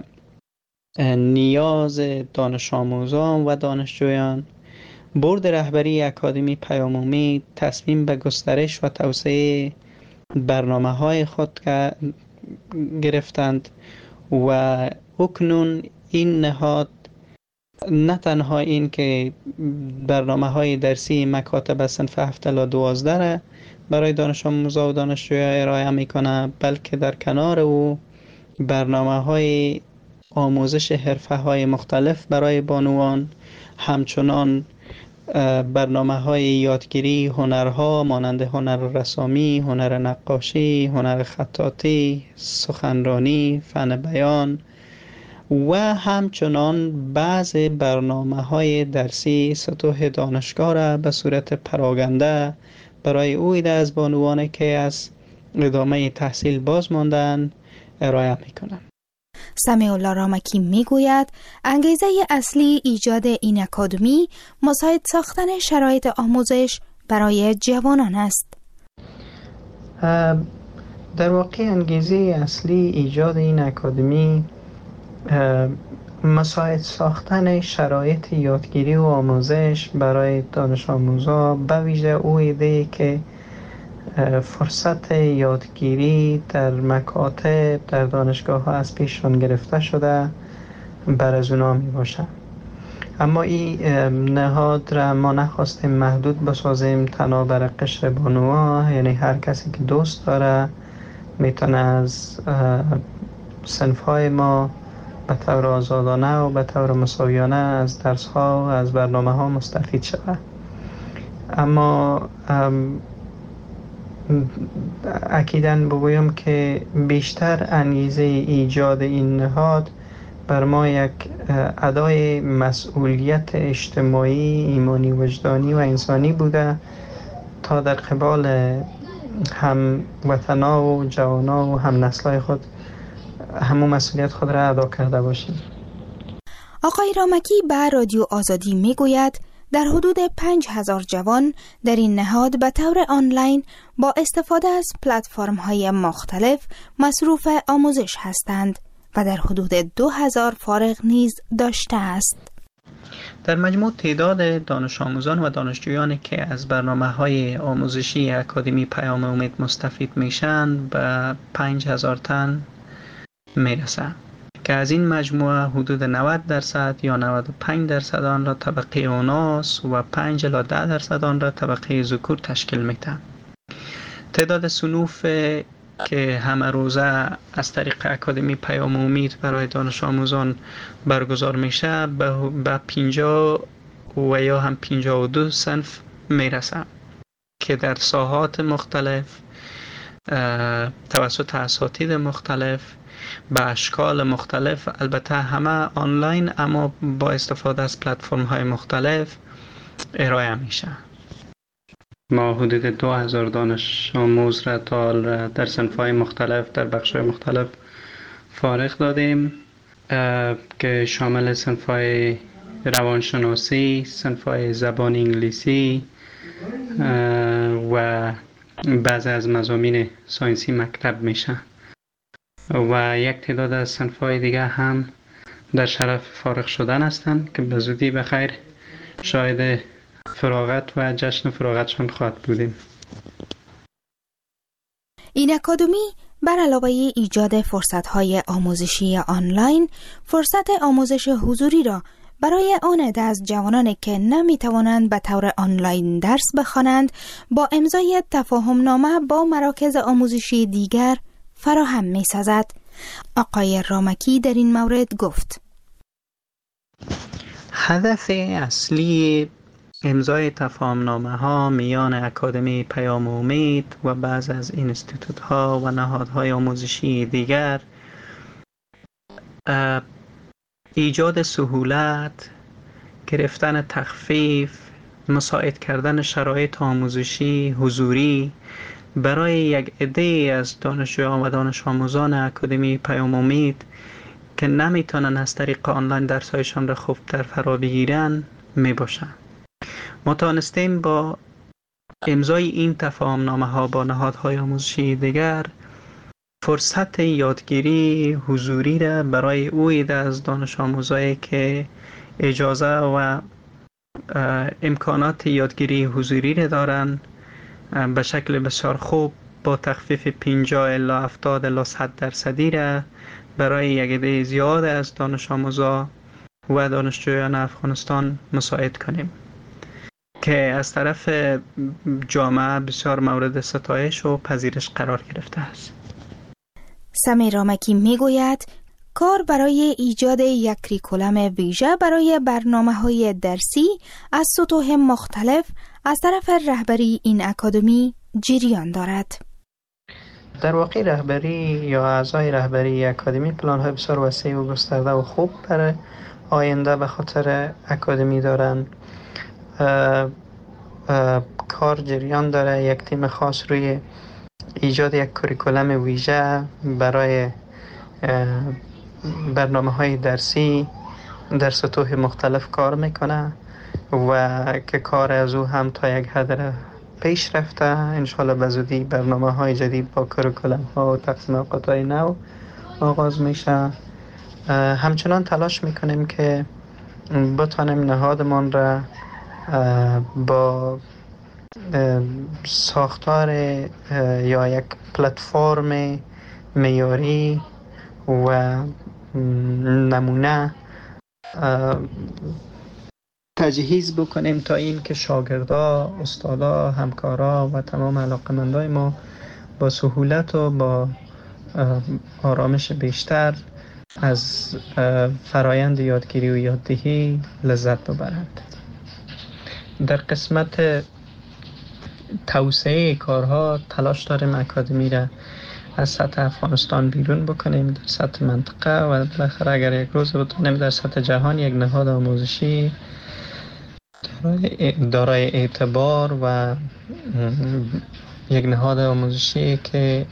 نیاز دانش آموزان و دانشجویان، بورد رهبری اکادمی پیام امید تصمیم به گسترش و توسعه برنامه‌های خود گرفتند و اکنون این نهاد نه تنها این که برنامه‌های درسی مکاتب از صنف هفت الی دوازده را برای دانش آموزان و دانشجویان ارائه میکنه، بلکه در کنار او برنامه‌های آموزش حرفه‌های مختلف برای بانوان، همچنان برنامه‌های یادگیری هنرها مانند هنر رسامی، هنر نقاشی، هنر خطاطی، سخنرانی، فن بیان و همچنان بعض برنامه‌های درسی سطوح دانشگاه را به صورت پراگنده برای او ایده از بانوانی که از ادامه تحصیل باز ماندن ارائه می‌کنند. سمیع الله رامکی میگوید انگیزه اصلی ایجاد این اکادمی مساعد ساختن شرایط آموزش برای جوانان است. در واقع انگیزه اصلی ایجاد این اکادمی مساعد ساختن شرایط یادگیری و آموزش برای دانش آموزان، به ویژه او ایده که فرصت یادگیری در مکاتب در دانشگاه ها از پیششان گرفته شده بر از اونا می باشه. اما این نهاد را ما نخواستیم محدود بسازیم تنها بر قشر بانوها، یعنی هر کسی که دوست داره میتونه از صنف های ما به طور آزادانه و به طور مساویانه از درس ها و از برنامه ها مستفید شود. اما اکیداً بگویم که بیشتر انگیزه ایجاد این نهاد بر ما یک ادای مسئولیت اجتماعی، ایمانی، وجدانی و انسانی بوده تا در قبال هم وطنا و جوانا و هم نسلای خود همون مسئولیت خود را ادا کرده باشیم. آقای رامکی به رادیو آزادی میگوید در حدود پنج هزار جوان در این نهاد به طور آنلاین با استفاده از پلتفرم‌های مختلف مصروف آموزش هستند و در حدود دو هزار فارغ نیز داشته است. در مجموع تعداد دانش آموزان و دانشجویانی که از برنامه‌های آموزشی اکادمی پیام امید مستفید میشن به پنج هزار تن میرسه. که از این مجموعه حدود نود درصد یا نود و پنج درصد آن را طبقه اوناس و پنج الی ده درصد آن را طبقه ذکور تشکیل می‌دهند. تعداد صنوف که همه روزه از طریق اکادمی پیام امید برای دانش آموزان برگزار میشه به پنجاه و یا هم پنجاه و دو صنف میرسه که در ساحات مختلف توسط اساتید مختلف به اشکال مختلف، البته همه آنلاین اما با استفاده از پلتفرم های مختلف ارائه میشه. ما حدود دو هزار دانش آموز را تا در صنف‌های مختلف در بخش‌های مختلف فارغ دادیم که شامل صنف‌های روانشناسی، صنف‌های زبان انگلیسی و بعضی از مضامین ساینسی مکتب میشه و یک تعداد از صنف‌های دیگه هم در شرف فارغ شدن هستند که به زودی بخیر شاهد فراغت و جشن فراغتشان خواهد بودیم. این اکادمی بر علاوه ایجاد فرصت‌های آموزشی آنلاین، فرصت آموزش حضوری را برای آن عده از جوانانی که نمی‌توانند به طور آنلاین درس بخوانند با امضای تفاهم نامه با مراکز آموزشی دیگر فراهم می‌سازد. آقای رامکی در این مورد گفت: هدف اصلی امضای تفاهم نامه ها میان اکادمی پیام امید و بعض از اینستیتوت ها و نهادهای آموزشی دیگر ایجاد سهولت، گرفتن تخفیف، مساعد کردن شرایط آموزشی حضوری برای یک عده از دانشجویان و دانش آموزان اکادمی پیام امید که نمیتونن از طریق آنلاین درسایشان را خوبتر فرا بگیرن می باشن. ما توانستیم با امضای این تفاهم نامه ها با نهادهای آموزشی دیگر فرصت یادگیری حضوری را برای او عده از دانش آموزایی که اجازه و امکانات یادگیری حضوری را دارند به شکل بسیار خوب با تخفیف پنجاه الی هفتاد الی صد درصدی را برای یک عده زیاد از دانش آموزا و دانشجویان افغانستان مساعد کنیم که از طرف جامعه بسیار مورد ستایش و پذیرش قرار گرفته است. سمیر رامکی میگوید کار برای ایجاد یک کریکولم ویژه برای برنامه‌های درسی از سطوح مختلف از طرف رهبری این اکادمی جریان دارد. در واقع رهبری یا اعضای رهبری اکادمی پلان‌های بسیار وسیع و گسترده و خوب برای آینده به خاطر اکادمی دارند. کار جریان داره، یک تیم خاص روی ایجاد یک کریکولم ویژه برای برنامه‌های درسی در سطوح مختلف کار میکنه و که کار از او هم تا یک حد پیش رفته. انشالله به زودی برنامه‌های جدید با کریکولم ها و تقسیم اوقات‌های نو آغاز میشه. همچنان تلاش میکنیم که بتوانیم نهادمان را با ساختار یا یک پلتفرم معیاری و نمونه تجهیز بکنیم تا این که شاگردا، استادا، همکارا و تمام علاقمندای ما با سهولت و با آرامش بیشتر از فرایند یادگیری و یاددهی لذت ببرند. در قسمت توسعه کارها تلاش داریم اکادمی را از سطح افغانستان بیرون بکنیم در سطح منطقه و بالاخره اگر یک روز بتونیم در سطح جهان یک نهاد آموزشی دارای اعتبار و یک نهاد آموزشی که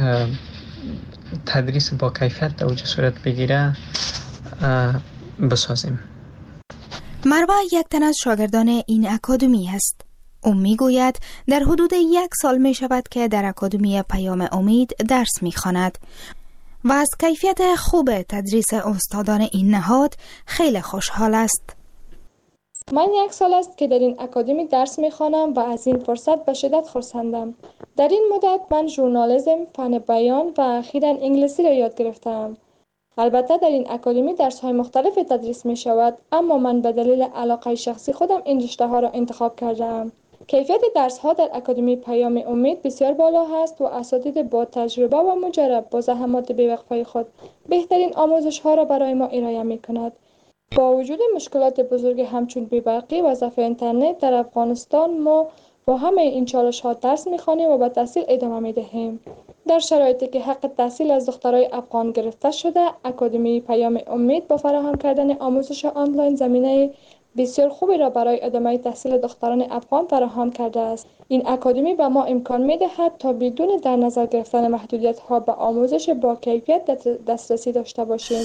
تدریس با کیفیت در اوج صورت بگیره بسازیم. مروه یک تن از شاگردان این اکادمی است. او میگوید در حدود یک سال می شود که در اکادمی پیام امید درس می خواند و از کیفیت خوب تدریس استادان این نهاد خیلی خوشحال است. من یک سال است که در این اکادمی درس می خوانم و از این فرصت به شدت خرسندم. در این مدت من ژورنالیسم، فن بیان و اخیراً انگلیسی را یاد گرفتم. البته در این اکادمی درس های مختلف تدریس می شود، اما من به دلیل علاقه شخصی خودم این رشته ها را انتخاب کردم. کیفیت درس ها در اکادمی پیام امید بسیار بالا است و اساتید با تجربه و مجرب با زحمات بی‌وقفه خود بهترین آموزش ها را برای ما ارائه می کند. با وجود مشکلات بزرگ همچون بی‌برقی و ضعف اینترنت در افغانستان، ما با همه این چالش ها درس می خوانیم و به تحصیل ادامه می دهیم. در شرایطی که حق تحصیل از دخترای افغان گرفته شده، اکادمی پیام امید با فراهم کردن آموزش آنلاین زمینه بسیار خوبی را برای ادامه تحصیل دختران افغان فراهم کرده است. این اکادمی به ما امکان می دهد تا بدون در نظر گرفتن محدودیت ها به آموزش با کیفیت دسترسی داشته باشیم.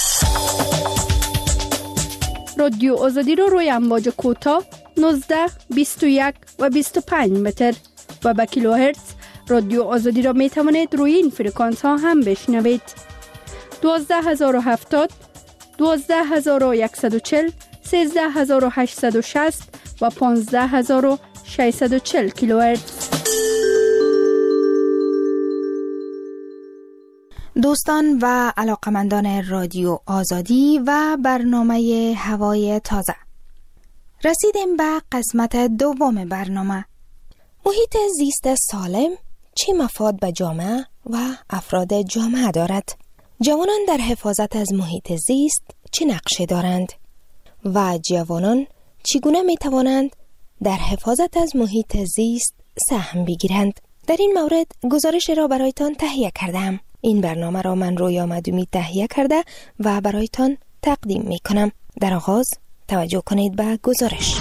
رادیو آزادی رو روی امواج کوتاه نوزده، بیست و یک و بیست و پنج متر و با کیلوهرتز رادیو آزادی را می توانید روی این فرکانس ها هم بشنوید. دوازده هزار و هفتاد، دوازده هزار و صد و چهل، سیزده هزار و هشتصد و شصت و پانزده هزار و ششصد و چهل کیلوهرتز. دوستان و علاقمندان رادیو آزادی و برنامه هوای تازه، رسیدیم به قسمت دوم برنامه. محیط زیست سالم چه مفاد به جامعه و افراد جامعه دارد؟ جوانان در حفاظت از محیط زیست چه نقشی دارند؟ و جوانان چگونه می توانند در حفاظت از محیط زیست سهم بگیرند؟ در این مورد گزارش را برایتان تهیه کردم. این برنامه را من رویا مدومی تهیه کرده و برایتان تقدیم می کنم. در آغاز توجه کنید به گزارش.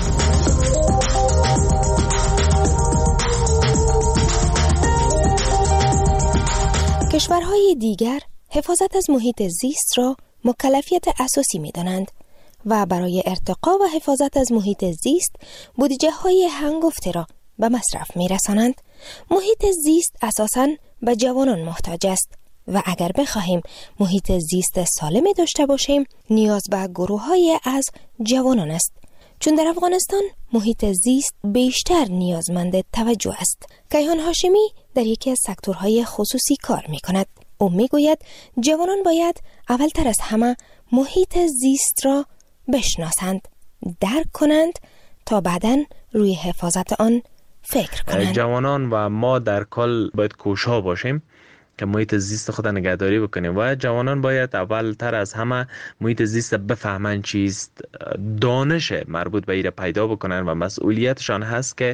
کشورهای دیگر حفاظت از محیط زیست را مکلفیت اساسی می دانند و برای ارتقا و حفاظت از محیط زیست بودجه های هنگفته را به مصرف می رسانند. محیط زیست اساساً به جوانان محتاج است و اگر بخواهیم محیط زیست سالمی داشته باشیم نیاز به گروه های از جوانان است، چون در افغانستان محیط زیست بیشتر نیازمند توجه است. کیهان هاشمی در یکی از سکتورهای خصوصی کار می کند. او می گوید جوانان باید اولتر از همه محیط زیست را بشناسند، درک کنند تا بعداً روی حفاظت آن فکر کنند. جوانان و ما در کل باید کوشا باشیم که محیط زیست خود نگهداری بکنیم و جوانان باید اول تر از همه محیط زیست بفهمن چیست، دانش مربوط به ایره پیدا بکنن و مسئولیتشان هست که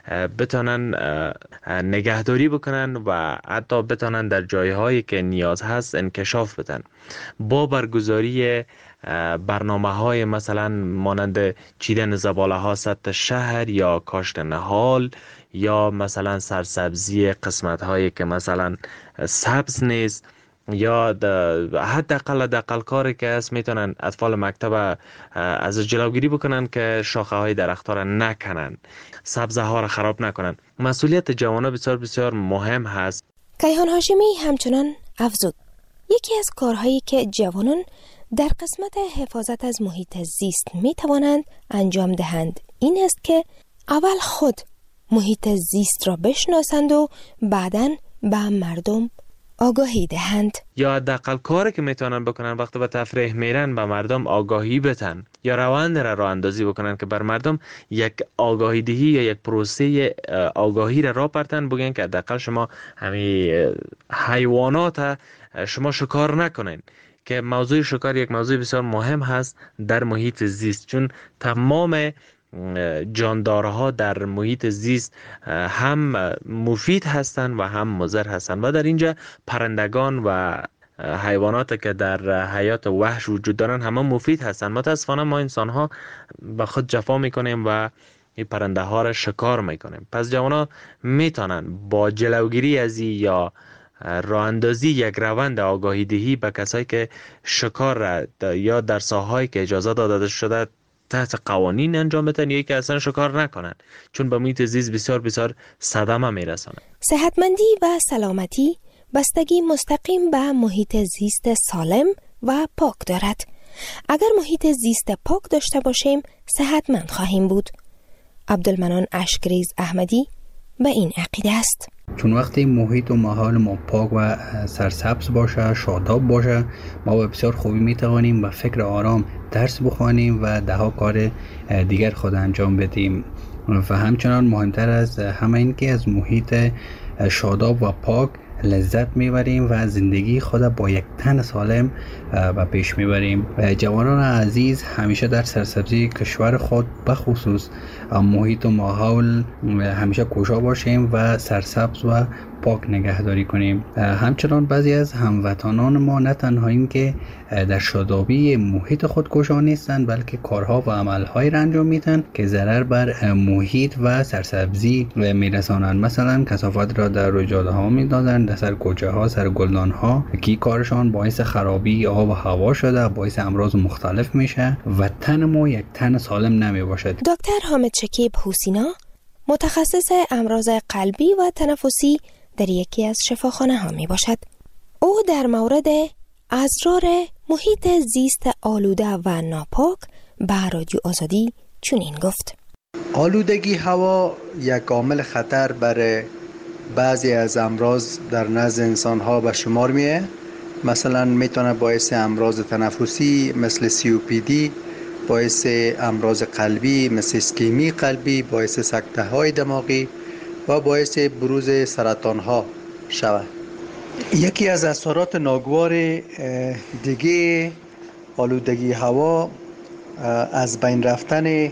بتانن نگهداری بکنن و حتی بتانن در جایهایی که نیاز هست انکشاف بدن. با برگزاری برنامه های مثلا مانند چیدن زباله ها سطح شهر یا کاشت نهال یا مثلا سرسبزی قسمت هایی که مثلا سبز نیست یا حداقل حداقل کاری که هست میتونن اطفال مکتب از جلوگیری بکنن که شاخه های درخت ها را نکنن، سبزه ها را خراب نکنن. مسئولیت جوانان بسیار بسیار مهم هست. کیهان هاشمی همچنان افزود یکی از کارهایی که جوانان در قسمت حفاظت از محیط زیست می توانند انجام دهند این است که اول خود محیط زیست را بشناسند و بعداً به مردم آگاهی دهند. یا حداقل کاری که میتونن بکنن وقتی به تفریح میرن به مردم آگاهی بدن یا روند را راه اندازی بکنن که بر مردم یک آگاهی دهی یا یک پروسه آگاهی را راه برتن، بگن که حداقل شما همین حیوانات شما شکار نکنین، که موضوع شکار یک موضوع بسیار مهم هست در محیط زیست، چون تمام جاندارها در محیط زیست هم مفید هستند و هم مضر هستند و در اینجا پرندگان و حیوانات که در حیات وحش وجود دارن همه مفید هستند. متاسفانه ما انسان ها به خود جفا میکنیم و این پرنده ها را شکار میکنیم. پس جوانا میتونن با جلوگیری از یا راه اندازی یک روند آگاهی دهی به کسایی که شکار یا در ساحه‌ای که اجازه داده شده تحت قوانین انجام بدن یا که اصلا شکار نکنن، چون به محیط زیست بسیار بسیار صدمه میرسونه. صحتمندی و سلامتی بستگی مستقیم به محیط زیست سالم و پاک دارد. اگر محیط زیست پاک داشته باشیم صحتمند خواهیم بود. عبدالمنان اشکریز احمدی به این عقیده است. چون وقتی محیط و ماحول ما پاک و سرسبز باشه، شاداب باشه، ما به بسیار خوبی میتوانیم با فکر آرام درس بخوانیم و ده ها کار دیگر خود انجام بدیم. و همچنان مهمتر از همه این که از محیط شاداب و پاک لذت میبریم و زندگی خود با یک تن سالم و پیش میبریم. جوانان عزیز، همیشه در سرسبزی کشور خود بخصوص محیط و ماحول همیشه کوشا باشیم و سرسبز و پاک نگهداری کنیم. همچنان بعضی از هموطنان ما نه تنها این که در شادابی محیط خود کوشا نیستند، بلکه کارها و عملهایی را انجام میدن که ضرر بر محیط و سرسبزی میرسانند. مثلا کثافت را در روی جاده ها میدادن، در سر کوچه ها، سر گلدان ها، که کارشان باعث خرابی آب و هوا شده، باعث امراض مختلف میشه و تن ما یک تن سالم نمی باشد. دکتر حامد شکیب حسینا، متخصص امراض قلبی و تنفسی در یکی از شفاخانه ها می باشد. او در مورد اسرار محیط زیست آلوده و ناپاک به رادیو آزادی چنین گفت: آلودگی هوا یک عامل خطر برای بعضی از امراض در نزد انسان ها به شمار میه. مثلا میتونه باعث امراض تنفسی مثل سی او پی دی، باعث امراض قلبی مثل اسکیمی قلبی، باعث سکته های دماغی و باعث بروز سرطان ها شود. یکی از اثرات ناگوار دیگه آلودگی هوا از بین رفتن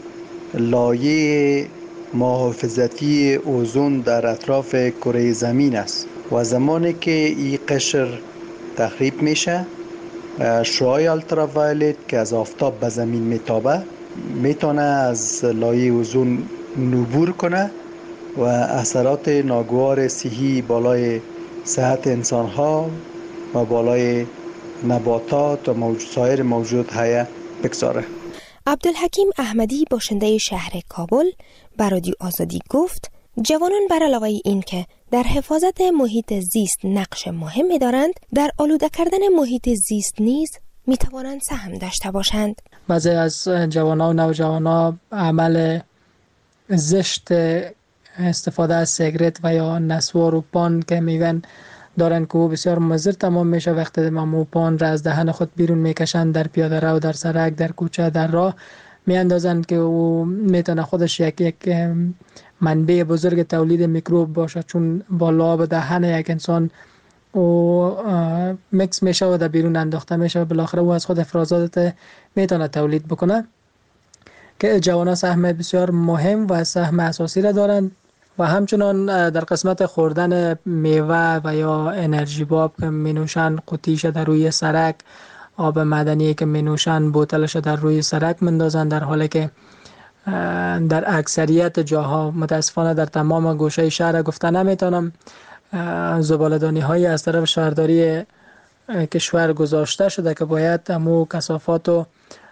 لایه محافظتی اوزون در اطراف کره زمین است و زمانی که این قشر تخریب میشه، شعاع التراوایلت که از آفتاب به زمین میتابه میتونه از لایه اوزون عبور کنه و اثرات ناگوار صحی بالای صحت انسان ها و بالای نباتات و موجود سایر موجود حیه بگذاره. عبدالحکیم احمدی، باشنده شهر کابل، به رادیو آزادی گفت جوانان بر علاوه این که در حفاظت محیط زیست نقش مهمی دارند، در آلوده کردن محیط زیست نیز می توانند سهم داشته باشند. بعضی از جوانان و نوجوانان عمل زشت استفاده از سیگرت و یا نسوار و پان که میگن دارن که او بسیار مضر تمام میشه وقتی مو پان را از دهن خود بیرون میکشن، در پیاده رو، در سرک، در کوچه، در راه میاندازن که او میتونه خودش یک یک منبع بزرگ تولید میکروب باشه، چون با لعاب دهن یک انسان او مکس میشه و در بیرون انداخته میشه و بالاخره او از خود افرازات میتونه تولید بکنه. که جوانان سهم بسیار مهم و سهم اساسی را دارند و همچنان در قسمت خوردن میوه و یا انرژی باب که می نوشن قطیش در روی سرک، آب معدنی که می نوشن بوتلش در روی سرک مندازن، در حالی که در اکثریت جاها متاسفانه در تمام گوشه شهر گفته نمیتونم زباله‌دانی های از طرف شهرداری کشور گذاشته شده که باید همو کثافات و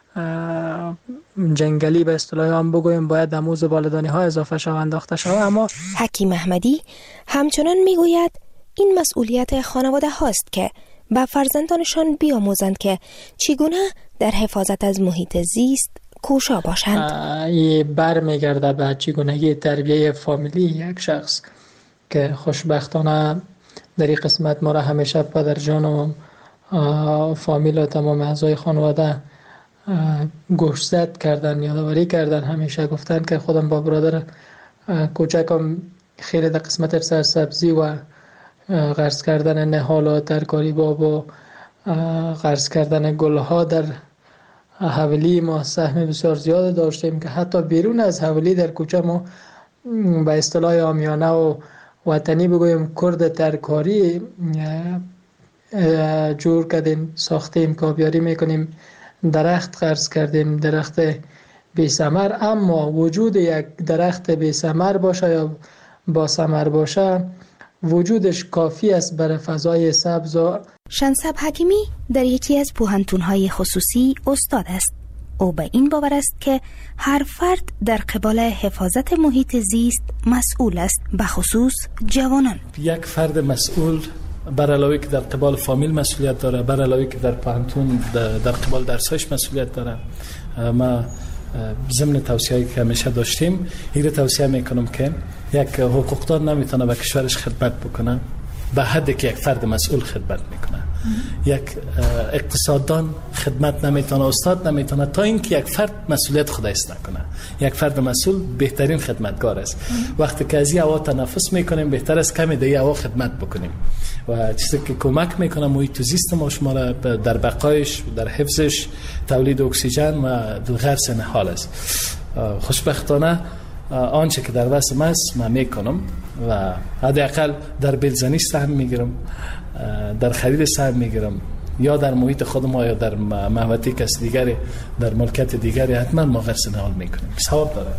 جنگلی به اصطلاح هم بگویم باید دمو زباله‌دانی ها اضافه شو انداخته شود. اما حکیم احمدی همچنان میگوید این مسئولیت خانواده هاست که به فرزندانشان بیاموزند که چگونه در حفاظت از محیط زیست کوشا باشند. این بر میگرده به چگونگی تربیه فامیلی یک شخص که خوشبختانه در این قسمت ما را همیشه پدر جان و فامیل و تمام اعضای خانواده گوشزد کردن، یادآوری کردن، همیشه گفتن که خودم با برادر کوچکم خیلی در قسمت سرسبزی و غرس کردن نهال و ترکاری باب و غرس کردن گلها در حولی ما سهم بسیار زیاد داشتیم که حتی بیرون از حولی در کوچه ما به اصطلاح عامیانه و وطنی بگویم کرد ترکاری جور کردیم، ساختیم، کابیاری میکنیم، درخت غرس کردیم، درخت بی ثمر. اما وجود یک درخت بی ثمر باشه یا با ثمر باشه وجودش کافی است برای فضای سبز. شنسب حکیمی در یکی از پوهنتون‌های خصوصی استاد است. او به این باور است که هر فرد در قبال حفاظت محیط زیست مسئول است، به خصوص جوانان. یک فرد مسئول بر علاوه که در قبال فامیل مسئولیت داره، بر علاوه که در پوهنتون در قبال درسش مسئولیت داره. ما ضمن توصیه‌ای که همیشه داشتیم، این توصیه میکنم که یک حقوقدار نمیتونه به کشورش خدمت بکنه به حدی که یک فرد مسئول خدمت میکنه. یک اقتصاددان خدمت نمیتونه، استاد نمیتونه تا اینکه یک فرد مسئولیت خودش نکنه. یک فرد مسئول بهترین خدمتگار است. وقتی که از این هوا تنفس میکنیم بهتر است کمی دیگه هوا خدمت بکنیم و چیزی که کمک میکنه محیط زیست ما شما را در بقایش، در حفظش، تولید اکسیژن و غرس نهال است. خوشبختانه آنچه که در وسم است من میکنم و حداقل در بلزنی سهم میگیرم، در خرید سهم میگیرم، یا در محیط خود ما یا در محوطه کس دیگری، در ملکت دیگری حتما ما غرس نهال میکنیم. ثواب داره.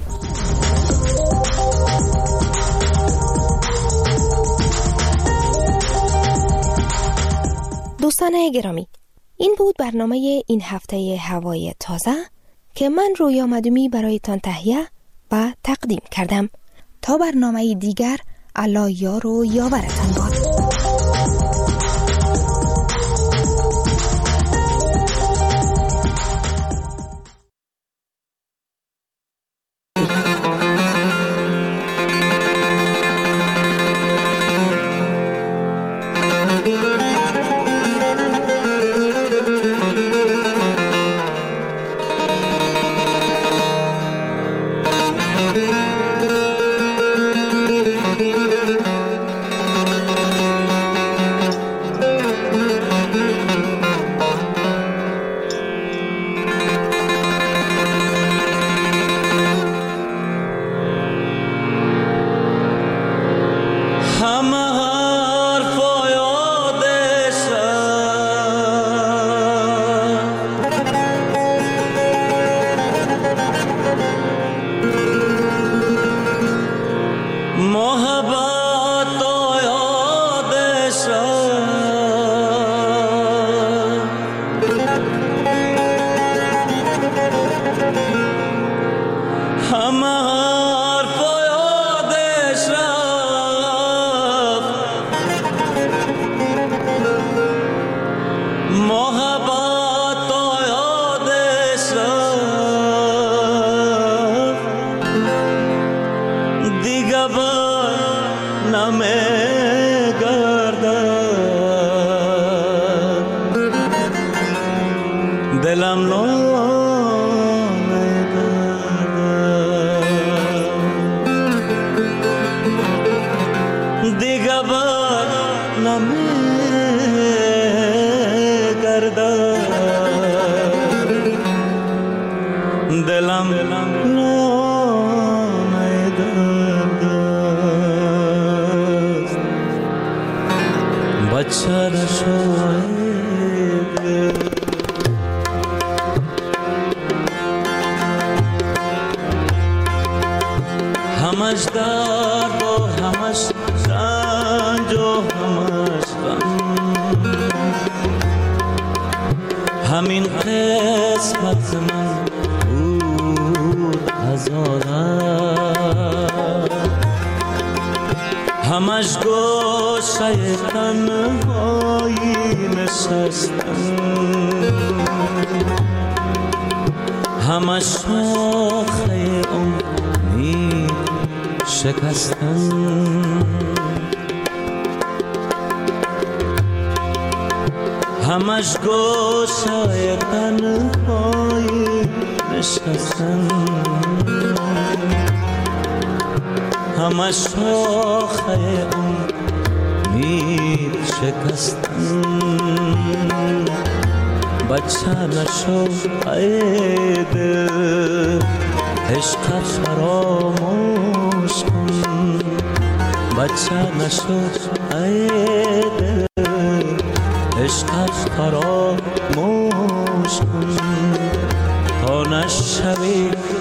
دوستان گرامی، این بود برنامه این هفته هوای تازه که من رویا مدومی برایتان تهیه و تقدیم کردم. تا برنامه دیگر، الله یار و یاورتان باد. همین قسمت من بود هزارم، همش گوشه تنهایی نشستم، همش شاخه امید شکستم، همش گوشه تنهایی نشستم، همش شاخه امید شکستم. بچه نشو ای دل، عشقت فراموش کن، بچه نشو ای دل، عشقت فراموش کن، تا نشوی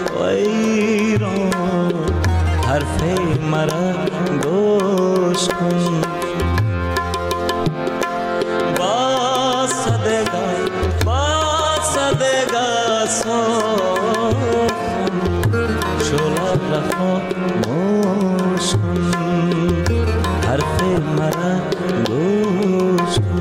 ویران حرف مرا گوش کن. با صدقه با صدقه سوخن، شولا را خاموش کن، حرف مرا گوش کن.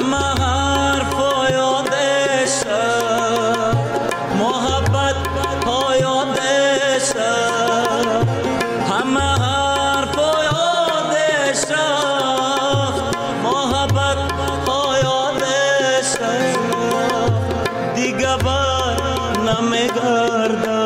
همه حرفا یادش رفت، محبت ها یادش رفت، همه حرفا یادش رفت، محبت ها یادش رفت، دیگه بر نمیگردد.